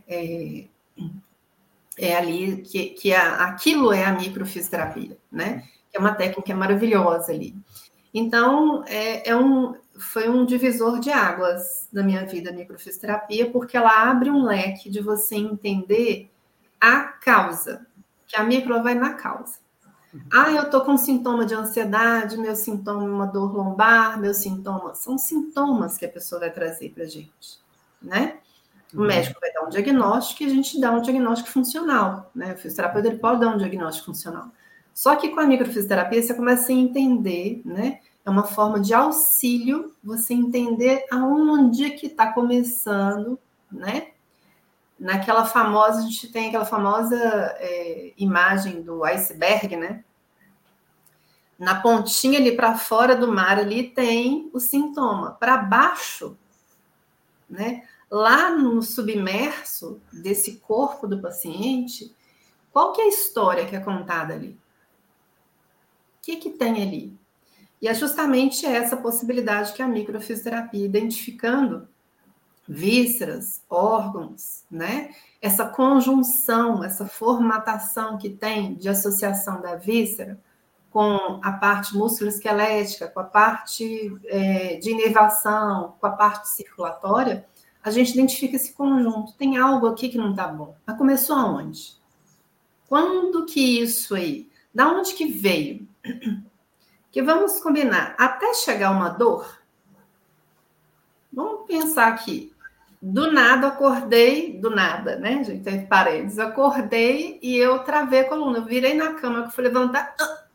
ali, que aquilo é a microfisioterapia, né, que é uma técnica maravilhosa ali. Então, foi um divisor de águas na minha vida, a microfisioterapia, porque ela abre um leque de você entender a causa, que a micro vai na causa. Eu tô com sintoma de ansiedade, meu sintoma é uma dor lombar, meus sintomas são sintomas que a pessoa vai trazer pra gente, né? O médico vai dar um diagnóstico e a gente dá um diagnóstico funcional, né? O fisioterapeuta ele pode dar um diagnóstico funcional. Só que com a microfisioterapia você começa a entender, né? É uma forma de auxílio, você entender aonde que está começando, né? Naquela famosa, a gente tem aquela famosa imagem do iceberg, né? Na pontinha ali para fora do mar ali tem o sintoma. Para baixo, né? Lá no submerso desse corpo do paciente, qual que é a história que é contada ali? O que tem ali? E é justamente essa possibilidade que a microfisioterapia, identificando vísceras, órgãos, né? Essa conjunção, essa formatação que tem de associação da víscera com a parte musculoesquelética, com a parte de inervação, com a parte circulatória, a gente identifica esse conjunto. Tem algo aqui que não está bom. Mas começou aonde? Quando que isso aí? Da onde que veio? Que vamos combinar, até chegar uma dor, vamos pensar aqui. Do nada, acordei, do nada, né, gente? Tem parênteses. Acordei e eu travei a coluna. Eu virei na cama, que eu fui levantar.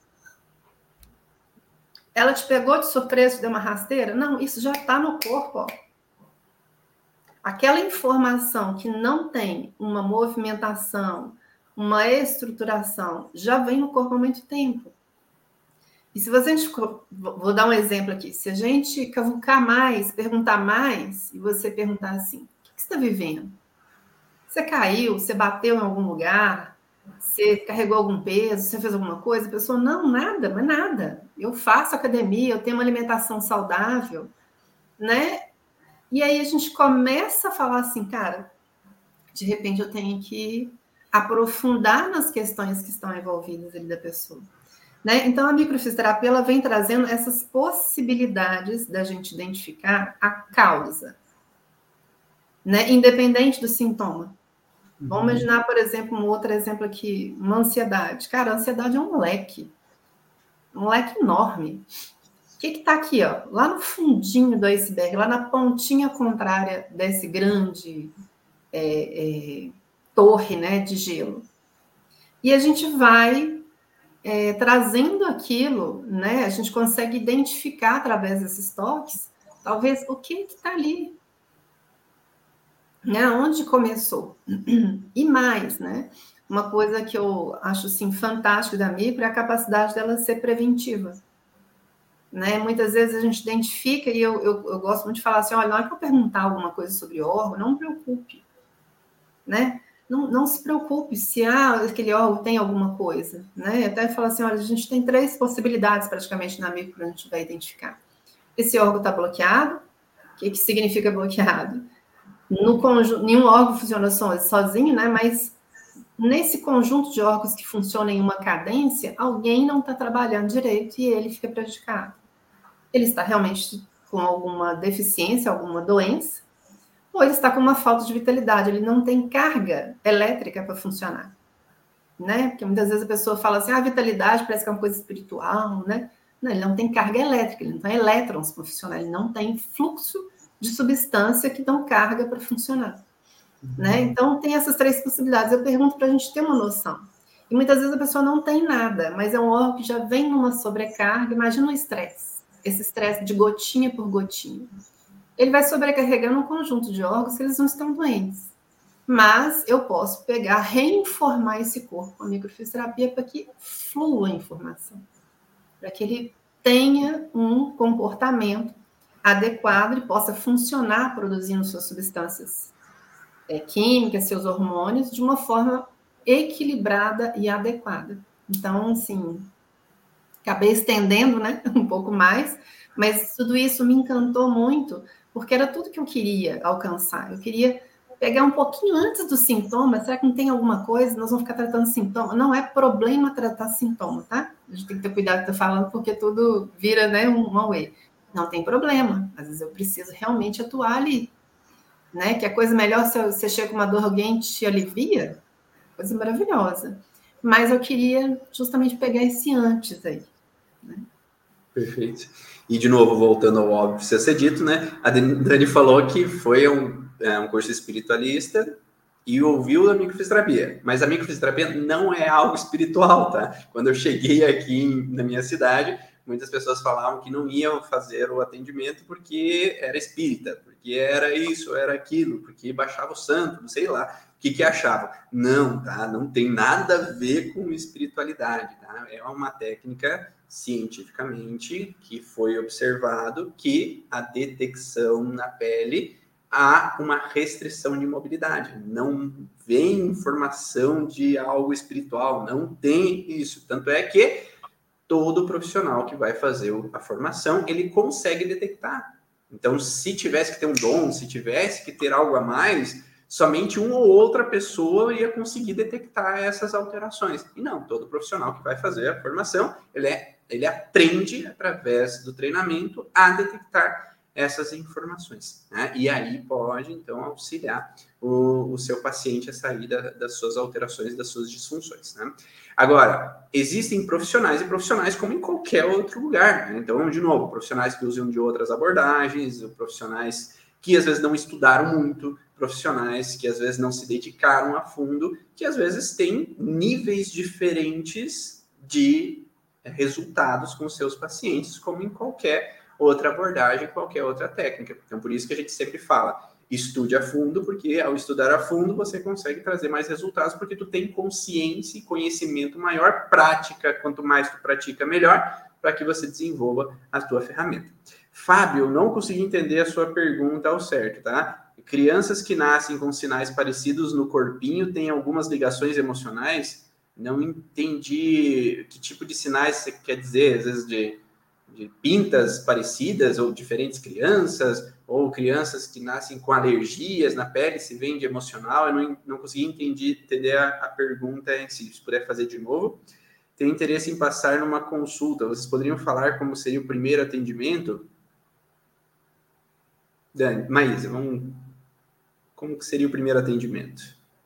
Ela te pegou de surpresa, te deu uma rasteira? Não, isso já está no corpo, ó. Aquela informação que não tem uma movimentação, uma estruturação, já vem no corpo há muito tempo. E se você... Vou dar um exemplo aqui. Se a gente cavucar mais, perguntar mais, e você perguntar assim, o que você está vivendo? Você caiu? Você bateu em algum lugar? Você carregou algum peso? Você fez alguma coisa? A pessoa, não, nada, mas nada. Eu faço academia, eu tenho uma alimentação saudável, né? E aí a gente começa a falar assim, cara, de repente eu tenho que aprofundar nas questões que estão envolvidas ali da pessoa. Né? Então, a microfisioterapia ela vem trazendo essas possibilidades da gente identificar a causa, né? Independente do sintoma. Vamos imaginar, por exemplo, um outro exemplo aqui, uma ansiedade. Cara, a ansiedade é um leque enorme. O que está aqui, ó? Lá no fundinho do iceberg, lá na pontinha contrária desse grande torre, né, de gelo. E a gente vai trazendo aquilo, né? A gente consegue identificar através desses toques, talvez o que está ali, né? Onde começou. E mais, né? Uma coisa que eu acho assim fantástico da micro é a capacidade dela ser preventiva. Né? Muitas vezes a gente identifica, e eu gosto muito de falar assim, olha, na hora que eu perguntar alguma coisa sobre órgão, não me preocupe, né? Não se preocupe se aquele órgão tem alguma coisa, né? Até falar assim, olha, a gente tem 3 possibilidades praticamente na micro que a gente vai identificar. Esse órgão está bloqueado, o que significa bloqueado? No conjunto, nenhum órgão funciona sozinho, né? Mas nesse conjunto de órgãos que funcionam em uma cadência, alguém não está trabalhando direito e ele fica prejudicado. Ele está realmente com alguma deficiência, alguma doença, ou ele está com uma falta de vitalidade, ele não tem carga elétrica para funcionar, né? Porque muitas vezes a pessoa fala assim, a vitalidade parece que é uma coisa espiritual, né? Não, ele não tem carga elétrica, ele não tem elétrons para funcionar, ele não tem fluxo de substância que dão carga para funcionar, né? Então, tem essas 3 possibilidades. Eu pergunto para a gente ter uma noção. E muitas vezes a pessoa não tem nada, mas é um órgão que já vem numa sobrecarga. Imagina um estresse, esse estresse de gotinha por gotinha. Ele vai sobrecarregando um conjunto de órgãos que eles não estão doentes. Mas eu posso pegar, reinformar esse corpo com a microfisioterapia para que flua a informação, para que ele tenha um comportamento adequado e possa funcionar produzindo suas substâncias químicas, seus hormônios, de uma forma equilibrada e adequada. Então, assim, acabei estendendo, né, um pouco mais, mas tudo isso me encantou muito, porque era tudo que eu queria alcançar. Eu queria pegar um pouquinho antes dos sintomas. Será que não tem alguma coisa? Nós vamos ficar tratando sintoma. Não é problema tratar sintoma, tá? A gente tem que ter cuidado com o que eu tô falando, porque tudo vira, né, um way. Não tem problema. Às vezes eu preciso realmente atuar ali, né? Que a coisa melhor, se você chega com uma dor, alguém te alivia, coisa maravilhosa. Mas eu queria justamente pegar esse antes aí, né? Perfeito. E, de novo, voltando ao óbvio que precisa ser dito, né? A Dani falou que foi um curso espiritualista e ouviu a microfisioterapia. Mas a microfisioterapia não é algo espiritual, tá? Quando eu cheguei aqui na minha cidade, muitas pessoas falavam que não iam fazer o atendimento porque era espírita, porque era isso, era aquilo, porque baixava o santo, não sei lá. O que achavam? Não, tá? Não tem nada a ver com espiritualidade, tá? É uma técnica cientificamente que foi observado que a detecção na pele há uma restrição de mobilidade. Não vem informação de algo espiritual, não tem isso. Tanto é que todo profissional que vai fazer a formação, ele consegue detectar. Então, se tivesse que ter um dom, se tivesse que ter algo a mais, somente uma ou outra pessoa ia conseguir detectar essas alterações. E não, todo profissional que vai fazer a formação, ele aprende, através do treinamento, a detectar essas informações, né? E aí pode, então, auxiliar o seu paciente a sair das suas alterações, das suas disfunções, né? Agora, existem profissionais e profissionais como em qualquer outro lugar, né? Então, de novo, profissionais que usam de outras abordagens, profissionais que às vezes não estudaram muito, profissionais que às vezes não se dedicaram a fundo, que às vezes têm níveis diferentes de resultados com seus pacientes, como em qualquer outra abordagem, qualquer outra técnica. Então, por isso que a gente sempre fala, estude a fundo, porque ao estudar a fundo você consegue trazer mais resultados, porque tu tem consciência e conhecimento maior, prática, quanto mais tu pratica, melhor, para que você desenvolva a tua ferramenta. Fábio, não consegui entender a sua pergunta ao certo, tá? Crianças que nascem com sinais parecidos no corpinho têm algumas ligações emocionais? Não entendi que tipo de sinais você quer dizer, às vezes de pintas parecidas, ou diferentes crianças, ou crianças que nascem com alergias na pele, se vem de emocional. Eu não consegui entender a pergunta em si. Se puder fazer de novo. Tenho interesse em passar numa consulta. Vocês poderiam falar como seria o primeiro atendimento? Dani, Maísa, como que seria o primeiro atendimento?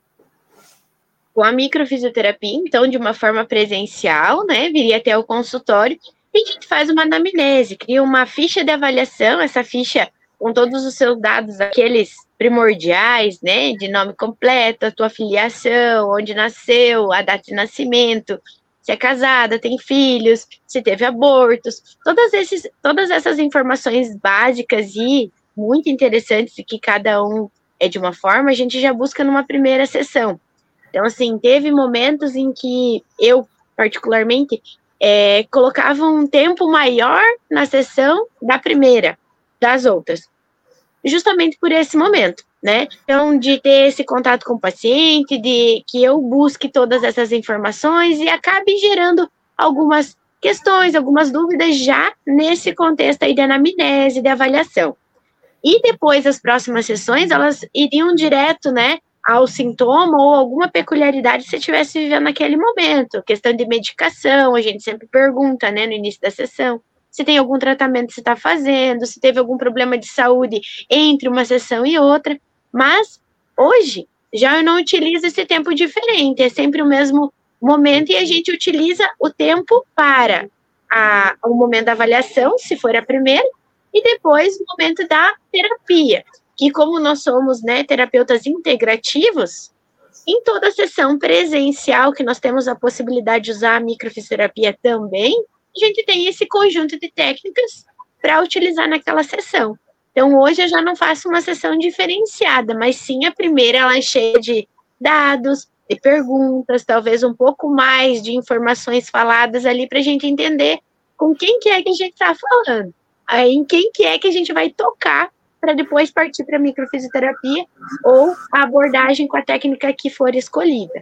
Com a microfisioterapia, então, de uma forma presencial, né, viria até o consultório e a gente faz uma anamnese, cria uma ficha de avaliação, essa ficha com todos os seus dados, aqueles primordiais, né, de nome completo, a tua filiação, onde nasceu, a data de nascimento, se é casada, tem filhos, se teve abortos, todas essas informações básicas e muito interessantes, e que cada um é de uma forma, a gente já busca numa primeira sessão. Então, assim, teve momentos em que eu, particularmente, colocava um tempo maior na sessão da primeira, das outras, justamente por esse momento, né? Então, de ter esse contato com o paciente, de que eu busque todas essas informações e acabe gerando algumas questões, algumas dúvidas já nesse contexto aí de anamnese, de avaliação. E depois, as próximas sessões, elas iriam direto, né, ao sintoma ou alguma peculiaridade se estivesse vivendo naquele momento. Questão de medicação, a gente sempre pergunta, né, no início da sessão, se tem algum tratamento que você está fazendo, se teve algum problema de saúde entre uma sessão e outra. Mas, hoje, já eu não utilizo esse tempo diferente, é sempre o mesmo momento e a gente utiliza o tempo para o momento da avaliação, se for a primeira, e depois o momento da terapia, que como nós somos, né, terapeutas integrativos, em toda sessão presencial que nós temos a possibilidade de usar a microfisioterapia também, a gente tem esse conjunto de técnicas para utilizar naquela sessão. Então, hoje eu já não faço uma sessão diferenciada, mas sim a primeira, ela é cheia de dados, de perguntas, talvez um pouco mais de informações faladas ali para a gente entender com quem que é que a gente está falando. Aí, em quem que é que a gente vai tocar para depois partir para a microfisioterapia ou a abordagem com a técnica que for escolhida.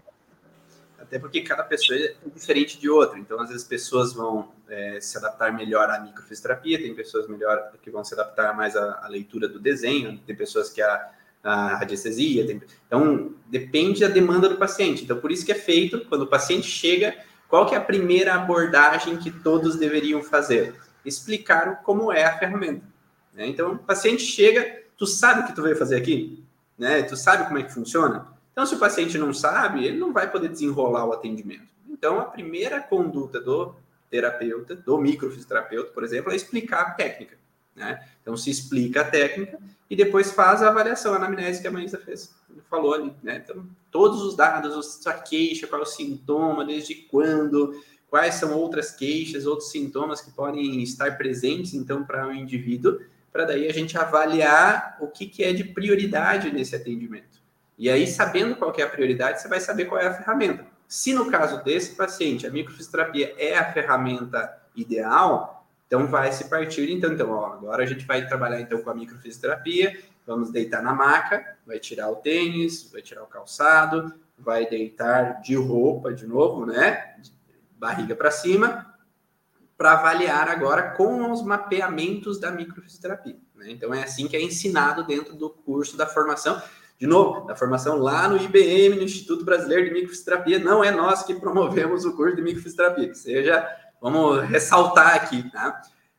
Até porque cada pessoa é diferente de outra, então às vezes pessoas vão se adaptar melhor à microfisioterapia, tem pessoas melhor que vão se adaptar mais à leitura do desenho, tem pessoas que a radiestesia, então depende da demanda do paciente. Então por isso que é feito, quando o paciente chega, qual que é a primeira abordagem que todos deveriam fazer? Explicar como é a ferramenta. Né? Então, o paciente chega, tu sabe o que tu veio fazer aqui? Né? Tu sabe como é que funciona? Então, se o paciente não sabe, ele não vai poder desenrolar o atendimento. Então, a primeira conduta do terapeuta, do microfisioterapeuta, por exemplo, é explicar a técnica. Né? Então, se explica a técnica e depois faz a avaliação, a anamnese que a Maísa fez. Falou ali, né? Então, todos os dados, sua queixa, qual é o sintoma, desde quando, quais são outras queixas, outros sintomas que podem estar presentes, então, para um indivíduo, para daí a gente avaliar o que é de prioridade nesse atendimento. E aí, sabendo qual que é a prioridade, você vai saber qual é a ferramenta. Se no caso desse paciente, a microfisioterapia é a ferramenta ideal, então vai se partir, então agora a gente vai trabalhar então com a microfisioterapia, vamos deitar na maca, vai tirar o tênis, vai tirar o calçado, vai deitar de roupa de novo, né? Barriga para cima, para avaliar agora com os mapeamentos da microfisioterapia. Né? Então, é assim que é ensinado dentro do curso da formação. De novo, da formação lá no IBM, no Instituto Brasileiro de Microfisioterapia, não é nós que promovemos o curso de microfisioterapia, que seja, vamos ressaltar aqui, tá?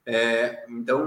Então,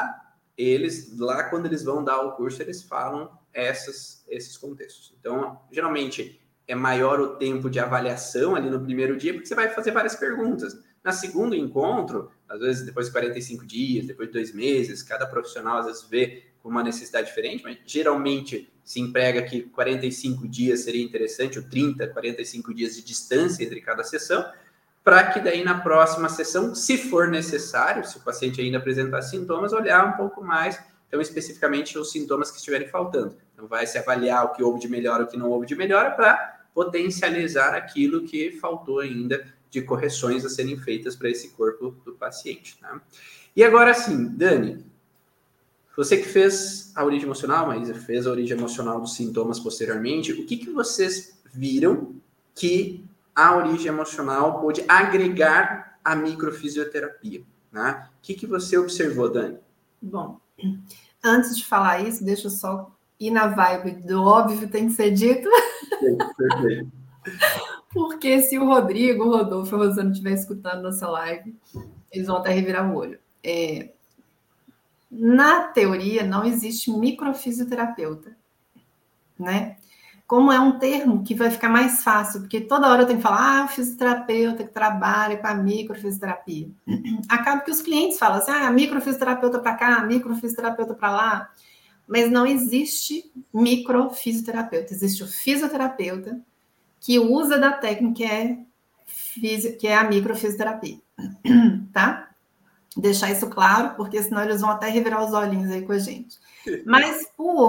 lá quando eles vão dar o curso, eles falam esses contextos. Então, geralmente, é maior o tempo de avaliação ali no primeiro dia, porque você vai fazer várias perguntas. Na segundo encontro, às vezes depois de 45 dias, depois de 2 meses, cada profissional às vezes vê com uma necessidade diferente, mas geralmente se emprega que 45 dias seria interessante, ou 30, 45 dias de distância entre cada sessão, para que daí na próxima sessão, se for necessário, se o paciente ainda apresentar sintomas, olhar um pouco mais, então especificamente os sintomas que estiverem faltando. Então vai se avaliar o que houve de melhora, o que não houve de melhora, para potencializar aquilo que faltou ainda de correções a serem feitas para esse corpo do paciente. Tá? E agora sim, Dani, você que fez a origem emocional, mas fez a origem emocional dos sintomas posteriormente, o que vocês viram que a origem emocional pode agregar à microfisioterapia? Né? O que você observou, Dani? Bom, antes de falar isso, deixa eu só ir na vibe do óbvio tem que ser dito. Perfeito. Porque se o Rodrigo, o Rodolfo e a Rosana estiver escutando nossa live, eles vão até revirar o olho. Na teoria, não existe microfisioterapeuta, né? Como é um termo que vai ficar mais fácil, porque toda hora eu tenho que falar, o fisioterapeuta que trabalha com a microfisioterapia. Acaba que os clientes falam assim, microfisioterapeuta para cá, microfisioterapeuta para lá, mas não existe microfisioterapeuta, existe o fisioterapeuta que usa da técnica que é a microfisioterapia, tá? Deixar isso claro, porque senão eles vão até revirar os olhinhos aí com a gente. Mas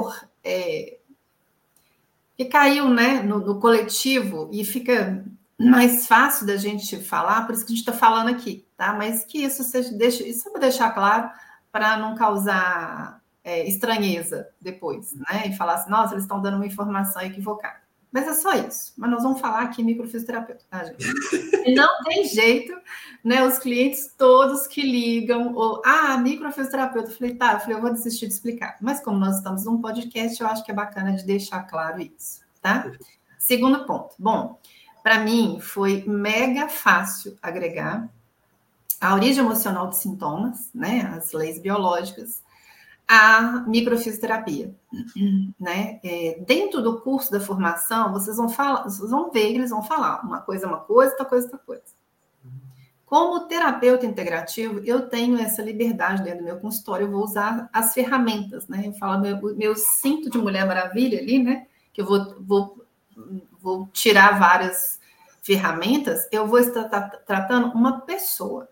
que caiu, né, no coletivo e fica mais fácil da gente falar, por isso que a gente está falando aqui, tá? Mas que isso isso para deixar claro, para não causar estranheza depois, né? E falar assim, nossa, eles estão dando uma informação equivocada. Mas é só isso. Mas nós vamos falar aqui microfisioterapeuta, tá, gente? E não tem jeito, né? Os clientes todos que ligam, microfisioterapeuta. Eu falei, eu vou desistir de explicar. Mas como nós estamos num podcast, eu acho que é bacana de deixar claro isso, tá? Segundo ponto. Bom, para mim foi mega fácil agregar a origem emocional de sintomas, né? As leis biológicas, a microfisioterapia, né? Dentro do curso da formação, vocês vão ver que eles vão falar uma coisa, outra coisa. Como terapeuta integrativo, eu tenho essa liberdade dentro do meu consultório, eu vou usar as ferramentas, né? Eu falo meu cinto de Mulher Maravilha ali, né? Que eu vou tirar várias ferramentas, eu vou estar tratando uma pessoa,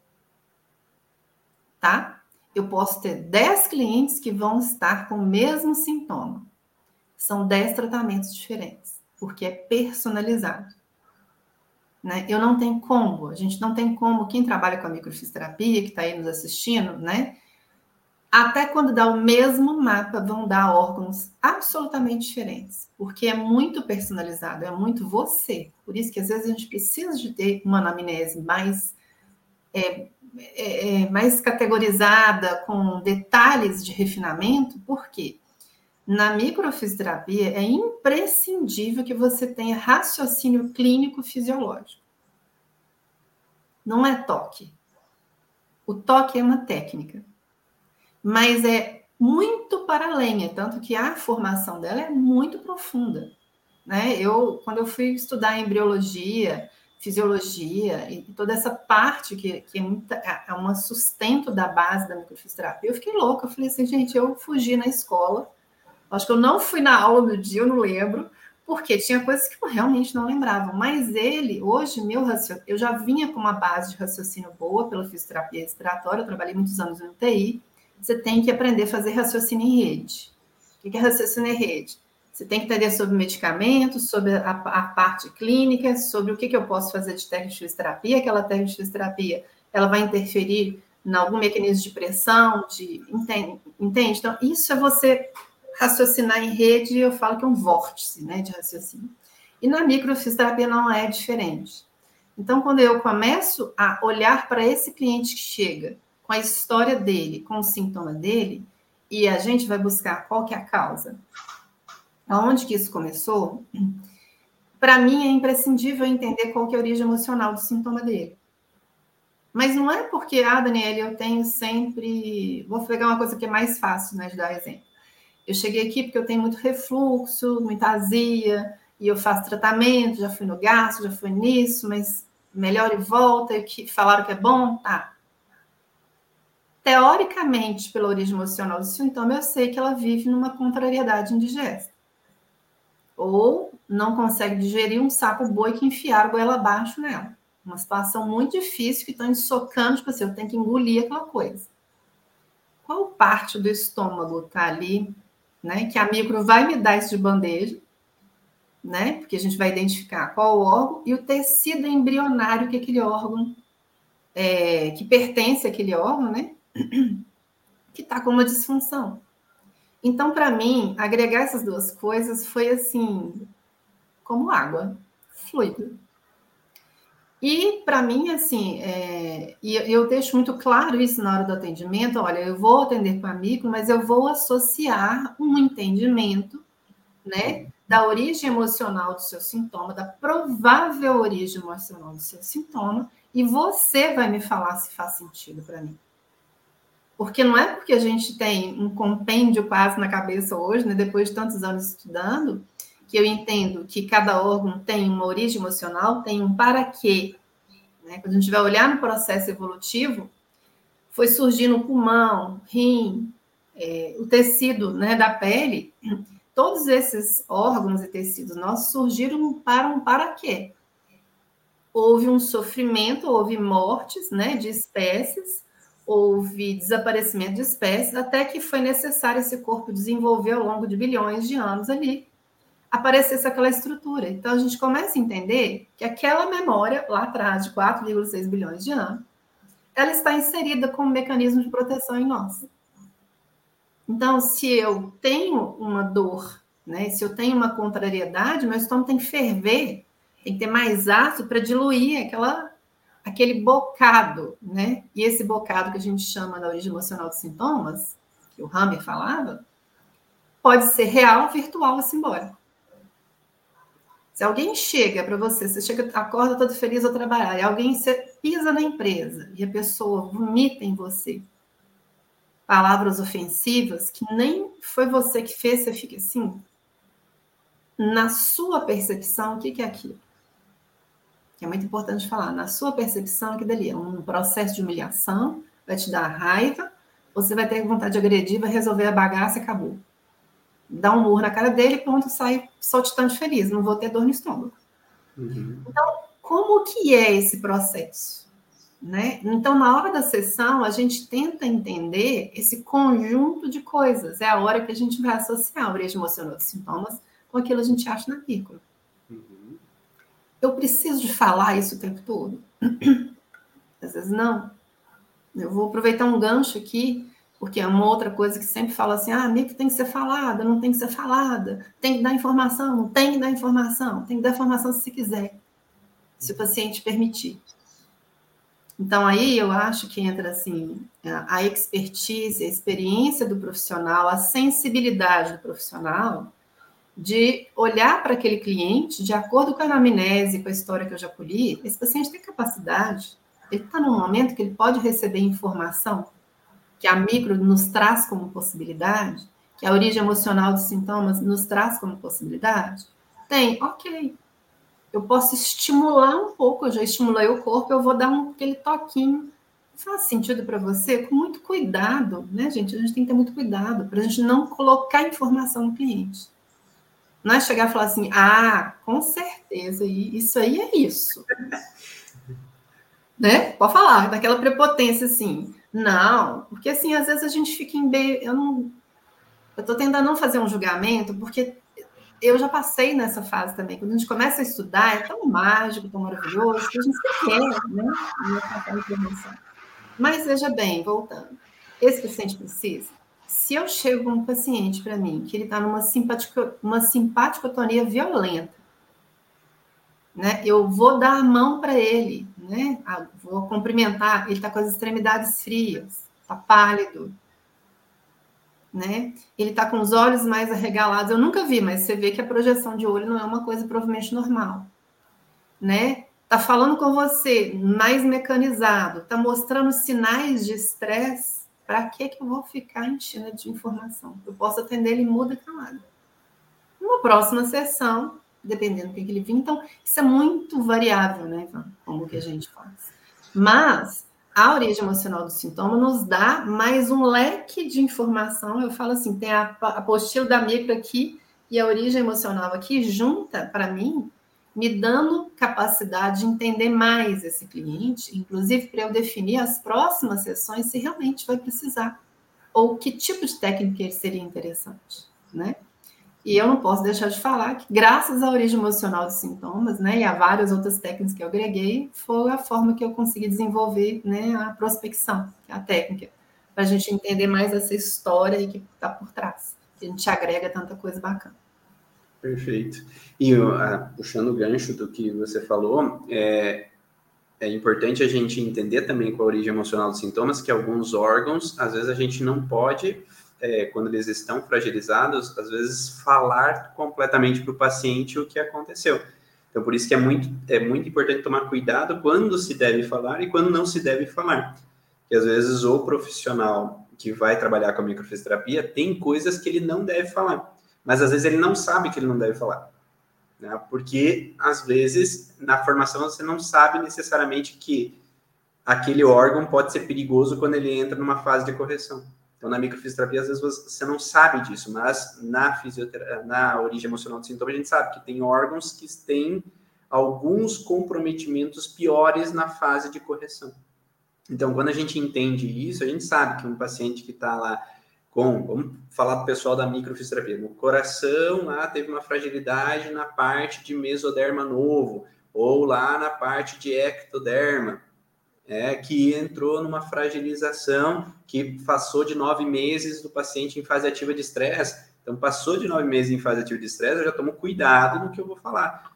tá? Eu posso ter 10 clientes que vão estar com o mesmo sintoma. São 10 tratamentos diferentes, porque é personalizado. Né? Eu não tenho como, a gente não tem como, quem trabalha com a microfisioterapia, que está aí nos assistindo, né? Até quando dá o mesmo mapa, vão dar órgãos absolutamente diferentes, porque é muito personalizado, é muito você. Por isso que às vezes a gente precisa de ter uma anamnese mais categorizada, com detalhes de refinamento, porque na microfisioterapia é imprescindível que você tenha raciocínio clínico fisiológico. Não é toque. O toque é uma técnica, mas é muito para além, tanto que a formação dela é muito profunda. Né? Quando eu fui estudar embriologia, fisiologia e toda essa parte que é um sustento da base da microfisioterapia, eu fiquei louca. Eu falei assim, gente, eu fugi na escola. Acho que eu não fui na aula do dia, eu não lembro, porque tinha coisas que eu realmente não lembrava. Mas hoje, eu já vinha com uma base de raciocínio boa pela fisioterapia respiratória, eu trabalhei muitos anos no UTI. Você tem que aprender a fazer raciocínio em rede. O que é raciocínio em rede? Você tem que entender sobre medicamentos, sobre a parte clínica, sobre o que eu posso fazer de técnica de fisioterapia. Aquela técnica de fisioterapia, ela vai interferir em algum mecanismo de pressão, entende? Então, isso é você raciocinar em rede, eu falo que é um vórtice, né, de raciocínio. E na microfisioterapia não é diferente. Então, quando eu começo a olhar para esse cliente que chega, com a história dele, com o sintoma dele, e a gente vai buscar qual que é a causa, aonde que isso começou, para mim é imprescindível entender qual que é a origem emocional do sintoma dele. Mas não é porque, Daniela, eu tenho sempre... Vou pegar uma coisa que é mais fácil, né, de dar exemplo. Eu cheguei aqui porque eu tenho muito refluxo, muita azia, e eu faço tratamento, já fui no gastro, já fui nisso, mas melhora e volta, e que falaram que é bom, tá. teoricamente, pela origem emocional do sintoma, eu sei que ela vive numa contrariedade indigesta. Ou não consegue digerir um sapo boi que enfiaram goela abaixo nela. Uma situação muito difícil, que estão ensocando, tipo assim, eu tenho que engolir aquela coisa. Qual parte do estômago está ali, né? Que a micro vai me dar isso de bandeja, né? Porque a gente vai identificar qual o órgão e o tecido embrionário que aquele órgão, que pertence àquele órgão, né? Que está com uma disfunção. Então, para mim, agregar essas duas coisas foi assim, como água, fluido. E, para mim, assim, e eu deixo muito claro isso na hora do atendimento, olha, eu vou atender com a micro, mas eu vou associar um entendimento, né, da origem emocional do seu sintoma, da provável origem emocional do seu sintoma, e você vai me falar se faz sentido para mim. Porque não é porque a gente tem um compêndio quase na cabeça hoje, né, depois de tantos anos estudando, que eu entendo que cada órgão tem uma origem emocional, tem um para quê. Né? Quando a gente vai olhar no processo evolutivo, foi surgindo o pulmão, rim, o tecido, né, da pele, todos esses órgãos e tecidos nossos surgiram para um para quê. Houve um sofrimento, houve mortes, né, de espécies, houve desaparecimento de espécies, até que foi necessário esse corpo desenvolver ao longo de bilhões de anos ali, aparecesse aquela estrutura. Então, a gente começa a entender que aquela memória, lá atrás, de 4,6 bilhões de anos, ela está inserida como mecanismo de proteção em nós. Então, se eu tenho uma dor, né, se eu tenho uma contrariedade, meu estômago tem que ferver, tem que ter mais ácido para diluir aquele bocado, né? E esse bocado que a gente chama da origem emocional dos sintomas, que o Hammer falava, pode ser real, virtual ou simbólico. Se alguém chega para você chega, acorda todo feliz ao trabalhar, e alguém pisa na empresa e a pessoa vomita em você palavras ofensivas que nem foi você que fez, você fica assim, na sua percepção, o que é aquilo? Que é muito importante falar, na sua percepção, aquilo dali é um processo de humilhação, vai te dar raiva, você vai ter vontade de agredir, vai resolver a bagaça e acabou. Dá um murro na cara dele e pronto, sai saltitante feliz, não vou ter dor no estômago. Uhum. Então, como que é esse processo? Né? Então, na hora da sessão, a gente tenta entender esse conjunto de coisas. É a hora que a gente vai associar a origem emocional dos sintomas com aquilo que a gente acha na pícola. Uhum. Eu preciso de falar isso o tempo todo? Às vezes não. Eu vou aproveitar um gancho aqui, porque é uma outra coisa que sempre fala assim, amigo, tem que ser falada, não tem que ser falada, tem que dar informação, não tem que dar informação, tem que dar informação se você quiser, se o paciente permitir. Então, aí eu acho que entra, assim, a expertise, a experiência do profissional, a sensibilidade do profissional de olhar para aquele cliente, de acordo com a anamnese, com a história que eu já colhi, esse paciente tem capacidade, ele está num momento que ele pode receber informação que a micro nos traz como possibilidade, que a origem emocional dos sintomas nos traz como possibilidade. Tem, ok. Eu posso estimular um pouco, eu já estimulei o corpo, eu vou dar aquele toquinho. Faz sentido para você? Com muito cuidado, né, gente? A gente tem que ter muito cuidado para a gente não colocar informação no cliente. Não é chegar e falar assim, com certeza, isso aí é isso. Né? Pode falar, daquela prepotência assim. Não, porque assim, às vezes a gente fica eu estou tentando não fazer um julgamento, porque eu já passei nessa fase também. Quando a gente começa a estudar, é tão mágico, tão maravilhoso, que a gente quer, né? Mas veja bem, voltando. Esse paciente precisa. Se eu chego com um paciente para mim, que ele está numa simpaticotonia violenta, né? Eu vou dar a mão para ele, né? Vou cumprimentar, ele está com as extremidades frias, está pálido, né? Ele está com os olhos mais arregalados. Eu nunca vi, mas você vê que a projeção de olho não é uma coisa provavelmente normal, né? Tá falando com você mais mecanizado, tá mostrando sinais de estresse. Para que eu vou ficar enchendo de informação? Eu posso atender ele muda calado. Numa próxima sessão, dependendo do que ele vir. Então, isso é muito variável, né, Ivan? Como que a gente faz. Mas a origem emocional do sintoma nos dá mais um leque de informação. Eu falo assim, tem a apostila da micro aqui e a origem emocional aqui, junta, para mim, me dando capacidade de entender mais esse cliente, inclusive para eu definir as próximas sessões, se realmente vai precisar, ou que tipo de técnica seria interessante, né? E eu não posso deixar de falar que, graças à origem emocional dos sintomas, né, e a várias outras técnicas que eu agreguei, foi a forma que eu consegui desenvolver, né, a prospecção, que é a técnica, para a gente entender mais essa história aí que está por trás. Que a gente agrega tanta coisa bacana. Perfeito. E puxando o gancho do que você falou, é importante a gente entender também com a origem emocional dos sintomas que alguns órgãos, às vezes a gente não pode, quando eles estão fragilizados, às vezes falar completamente para o paciente o que aconteceu. Então, por isso que é muito importante tomar cuidado quando se deve falar e quando não se deve falar. Porque às vezes o profissional que vai trabalhar com a microfisioterapia tem coisas que ele não deve falar, mas às vezes ele não sabe que ele não deve falar. Né? Porque, às vezes, na formação você não sabe necessariamente que aquele órgão pode ser perigoso quando ele entra numa fase de correção. Então, na microfisioterapia, às vezes você não sabe disso, mas na origem emocional do sintoma, a gente sabe que tem órgãos que têm alguns comprometimentos piores na fase de correção. Então, quando a gente entende isso, a gente sabe que um paciente que está lá vamos falar para o pessoal da microfisioterapia, no coração lá teve uma fragilidade na parte de mesoderma novo, ou lá na parte de ectoderma, que entrou numa fragilização que passou de 9 meses do paciente em fase ativa de estresse. Então, passou de 9 meses em fase ativa de estresse, eu já tomo cuidado no que eu vou falar.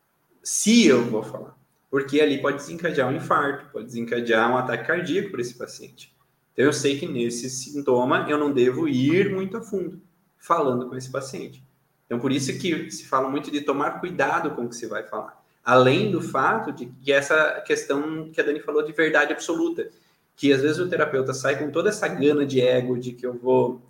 Se eu vou falar. Porque ali pode desencadear um infarto, pode desencadear um ataque cardíaco para esse paciente. Então, eu sei que nesse sintoma eu não devo ir muito a fundo falando com esse paciente. Então, por isso que se fala muito de tomar cuidado com o que se vai falar. Além do fato de que essa questão que a Dani falou de verdade absoluta, que às vezes o terapeuta sai com toda essa gana de ego, de que eu vou...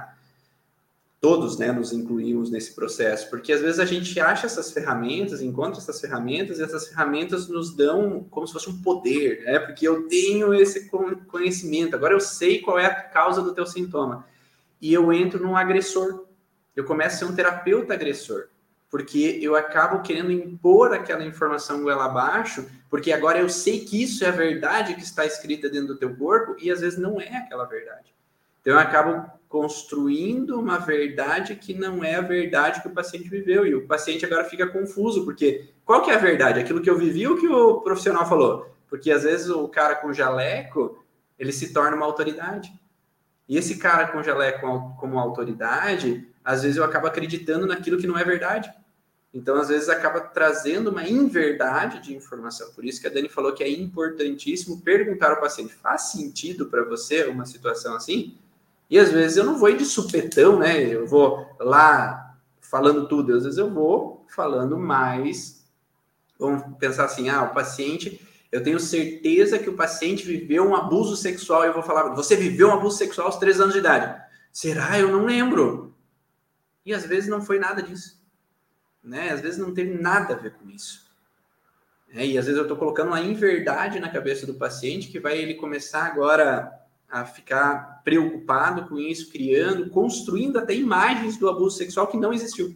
todos, né, nos incluímos nesse processo, porque às vezes a gente acha essas ferramentas, encontra essas ferramentas, e essas ferramentas nos dão como se fosse um poder, né, porque eu tenho esse conhecimento, agora eu sei qual é a causa do teu sintoma, e eu entro num agressor, eu começo a ser um terapeuta agressor, porque eu acabo querendo impor aquela informação goela abaixo, porque agora eu sei que isso é a verdade que está escrita dentro do teu corpo, e às vezes não é aquela verdade. Então eu acabo construindo uma verdade que não é a verdade que o paciente viveu, e o paciente agora fica confuso, porque qual que é a verdade? Aquilo que eu vivi ou que o profissional falou? Porque às vezes o cara com jaleco, ele se torna uma autoridade. E esse cara com jaleco como autoridade, às vezes eu acabo acreditando naquilo que não é verdade. Então, às vezes, acaba trazendo uma inverdade de informação. Por isso que a Dani falou que é importantíssimo perguntar ao paciente, faz sentido para você uma situação assim? E às vezes eu não vou ir de supetão, né? Eu vou lá falando tudo. Às vezes eu vou falando mais. Vamos pensar assim, o paciente, eu tenho certeza que o paciente viveu um abuso sexual. Eu vou falar, você viveu um abuso sexual aos 3 anos de idade. Será? Eu não lembro. E às vezes não foi nada disso. Né? Às vezes não teve nada a ver com isso. E às vezes eu estou colocando uma inverdade na cabeça do paciente que vai ele começar agora a ficar preocupado com isso, construindo até imagens do abuso sexual que não existiu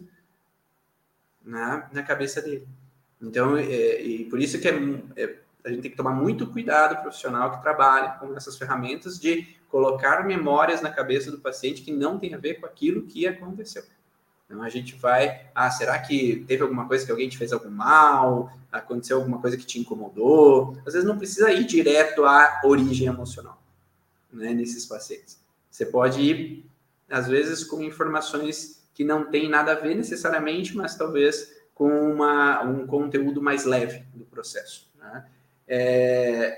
na cabeça dele. Então, e por isso que a gente tem que tomar muito cuidado, profissional que trabalha com essas ferramentas, de colocar memórias na cabeça do paciente que não tem a ver com aquilo que aconteceu. Então, a gente vai... será que teve alguma coisa que alguém te fez algum mal? Aconteceu alguma coisa que te incomodou? Às vezes não precisa ir direto à origem emocional, né, nesses pacientes. Você pode ir, às vezes, com informações que não tem nada a ver necessariamente, mas talvez com um conteúdo mais leve do processo. Né?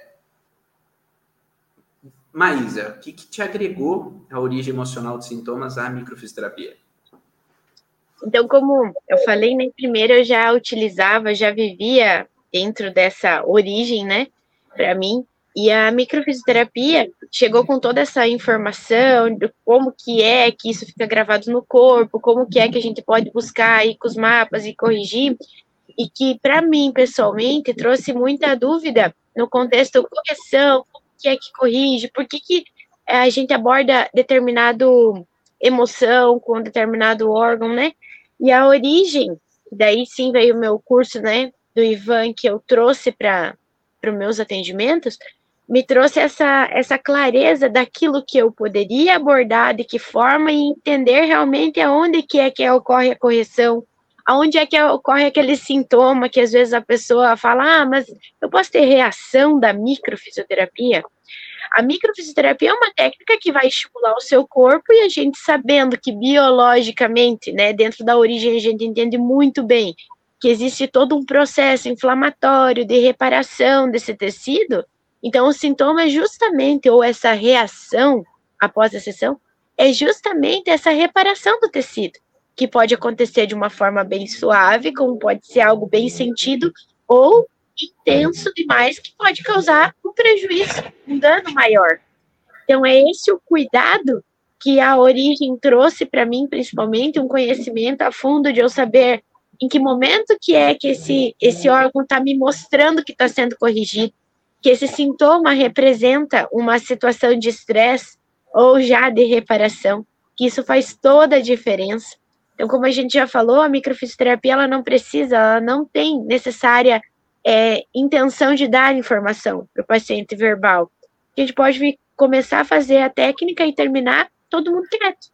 Maísa, o que te agregou a origem emocional dos sintomas à microfisioterapia? Então, como eu falei, né, primeiro eu já utilizava, já vivia dentro dessa origem, né, para mim, e a microfisioterapia chegou com toda essa informação de como que é que isso fica gravado no corpo, como que é que a gente pode buscar aí com os mapas e corrigir, e que para mim, pessoalmente, trouxe muita dúvida no contexto correção, que é que corrige, por que a gente aborda determinado emoção com determinado órgão, né? E a origem, daí sim veio o meu curso, né, do Ivan, que eu trouxe para os meus atendimentos, me trouxe essa clareza daquilo que eu poderia abordar, de que forma, e entender realmente aonde que ocorre a correção, aonde é que ocorre aquele sintoma que às vezes a pessoa fala, mas eu posso ter reação da microfisioterapia? A microfisioterapia é uma técnica que vai estimular o seu corpo, e a gente sabendo que biologicamente, né, dentro da origem a gente entende muito bem que existe todo um processo inflamatório de reparação desse tecido. Então, o sintoma é justamente, ou essa reação após a sessão, é justamente essa reparação do tecido, que pode acontecer de uma forma bem suave, como pode ser algo bem sentido, ou intenso demais, que pode causar um prejuízo, um dano maior. Então, é esse o cuidado que a origem trouxe para mim, principalmente, um conhecimento a fundo de eu saber em que momento que é que esse órgão está me mostrando que está sendo corrigido, que esse sintoma representa uma situação de estresse ou já de reparação, que isso faz toda a diferença. Então, como a gente já falou, a microfisioterapia, ela não tem necessária intenção de dar informação para o paciente verbal. A gente pode começar a fazer a técnica e terminar todo mundo quieto,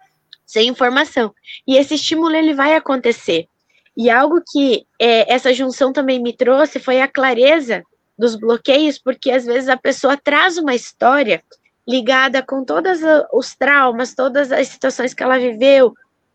sem informação. E esse estímulo, ele vai acontecer. E algo que essa junção também me trouxe foi a clareza dos bloqueios, porque às vezes a pessoa traz uma história ligada com todos os traumas, todas as situações que ela viveu,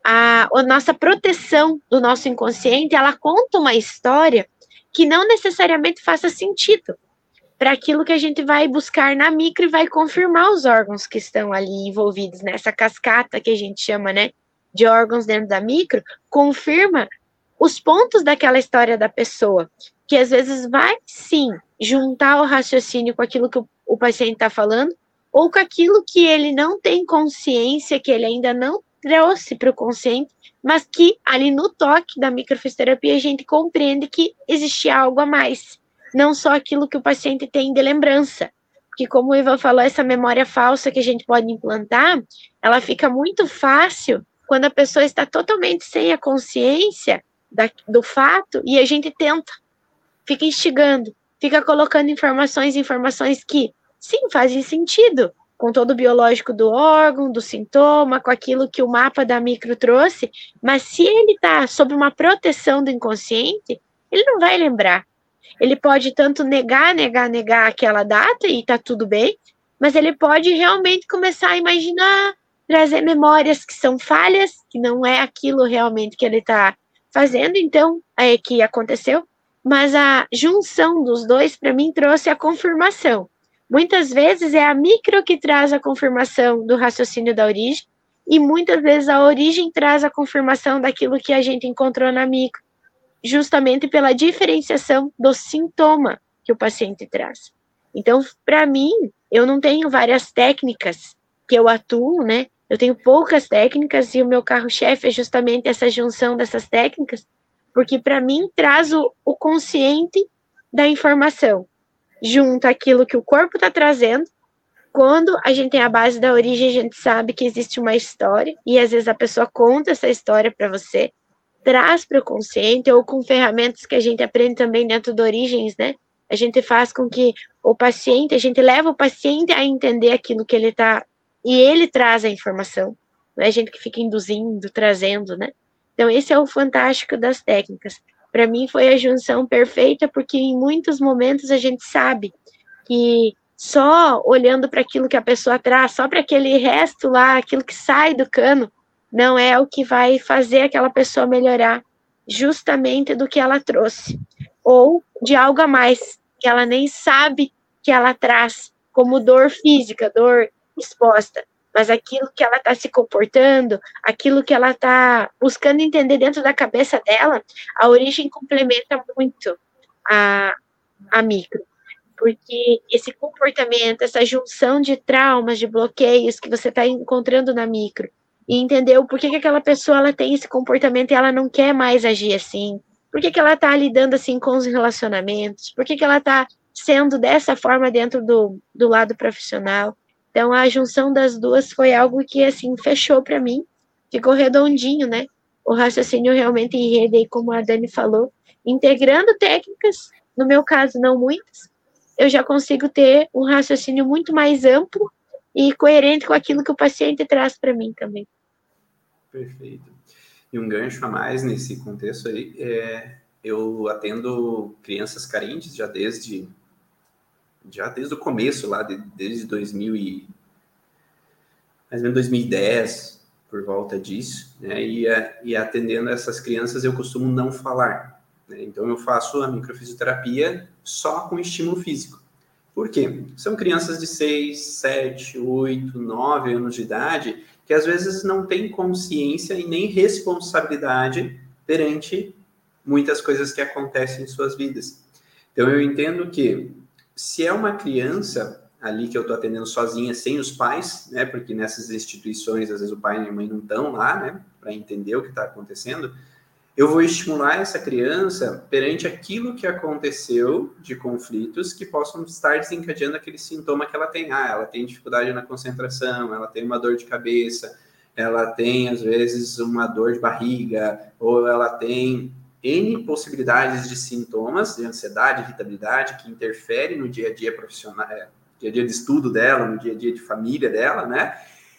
a nossa proteção do nosso inconsciente, ela conta uma história que não necessariamente faça sentido para aquilo que a gente vai buscar na micro e vai confirmar os órgãos que estão ali envolvidos nessa cascata que a gente chama, né, de órgãos dentro da micro, confirma os pontos daquela história da pessoa, que às vezes vai, sim, juntar o raciocínio com aquilo que o paciente está falando, ou com aquilo que ele não tem consciência, que ele ainda não trouxe para o consciente, mas que ali no toque da microfisioterapia a gente compreende que existia algo a mais, não só aquilo que o paciente tem de lembrança. Porque como o Ivan falou, essa memória falsa que a gente pode implantar, ela fica muito fácil quando a pessoa está totalmente sem a consciência do fato, e a gente fica instigando, fica colocando informações que, sim, fazem sentido, com todo o biológico do órgão, do sintoma, com aquilo que o mapa da micro trouxe, mas se ele está sob uma proteção do inconsciente, ele não vai lembrar. Ele pode tanto negar aquela data, e está tudo bem, mas ele pode realmente começar a imaginar, trazer memórias que são falhas, que não é aquilo realmente que ele está fazendo, então, que aconteceu, mas a junção dos dois, para mim, trouxe a confirmação. Muitas vezes é a micro que traz a confirmação do raciocínio da origem, e muitas vezes a origem traz a confirmação daquilo que a gente encontrou na micro, justamente pela diferenciação do sintoma que o paciente traz. Então, para mim, eu não tenho várias técnicas que eu atuo, né? Eu tenho poucas técnicas, e o meu carro-chefe é justamente essa junção dessas técnicas, porque para mim traz o consciente da informação, junto àquilo que o corpo está trazendo. Quando a gente tem a base da origem, a gente sabe que existe uma história, e às vezes a pessoa conta essa história para você, traz para o consciente, ou com ferramentas que a gente aprende também dentro do Origens, né? A gente faz com que a gente leva o paciente a entender aquilo que ele está, e ele traz a informação, não é a gente que fica induzindo, trazendo, né? Então, esse é o fantástico das técnicas. Para mim, foi a junção perfeita, porque em muitos momentos a gente sabe que só olhando para aquilo que a pessoa traz, só para aquele resto lá, aquilo que sai do cano, não é o que vai fazer aquela pessoa melhorar justamente do que ela trouxe, ou de algo a mais, que ela nem sabe que ela traz, como dor física, dor exposta, mas aquilo que ela está se comportando, aquilo que ela está buscando entender dentro da cabeça dela, a origem complementa muito a micro, porque esse comportamento, essa junção de traumas, de bloqueios que você está encontrando na micro, e entender o porquê que aquela pessoa ela tem esse comportamento e ela não quer mais agir assim, por que ela está lidando assim com os relacionamentos, por que ela está sendo dessa forma dentro do lado profissional. Então, a junção das duas foi algo que, assim, fechou para mim, ficou redondinho, né? O raciocínio realmente em rede, aí, como a Dani falou, integrando técnicas, no meu caso, não muitas, eu já consigo ter um raciocínio muito mais amplo e coerente com aquilo que o paciente traz para mim também. Perfeito. E um gancho a mais nesse contexto aí, eu atendo crianças carentes já desde o começo, lá desde 2010, por volta disso, né? E atendendo essas crianças eu costumo não falar, né? Então eu faço a microfisioterapia só com estímulo físico. Por quê? São crianças de 6, 7, 8, 9 anos de idade que às vezes não têm consciência e nem responsabilidade perante muitas coisas que acontecem em suas vidas. Então eu entendo que se é uma criança ali que eu estou atendendo sozinha, sem os pais, né? Porque nessas instituições, às vezes o pai e a mãe não estão lá, né? Para entender o que está acontecendo. Eu vou estimular essa criança perante aquilo que aconteceu de conflitos que possam estar desencadeando aquele sintoma que ela tem. Ela tem dificuldade na concentração, ela tem uma dor de cabeça, ela tem, às vezes, uma dor de barriga, ou ela tem N possibilidades de sintomas de ansiedade, irritabilidade, que interferem no dia a dia profissional, dia a dia de estudo dela, no dia a dia de família dela, né?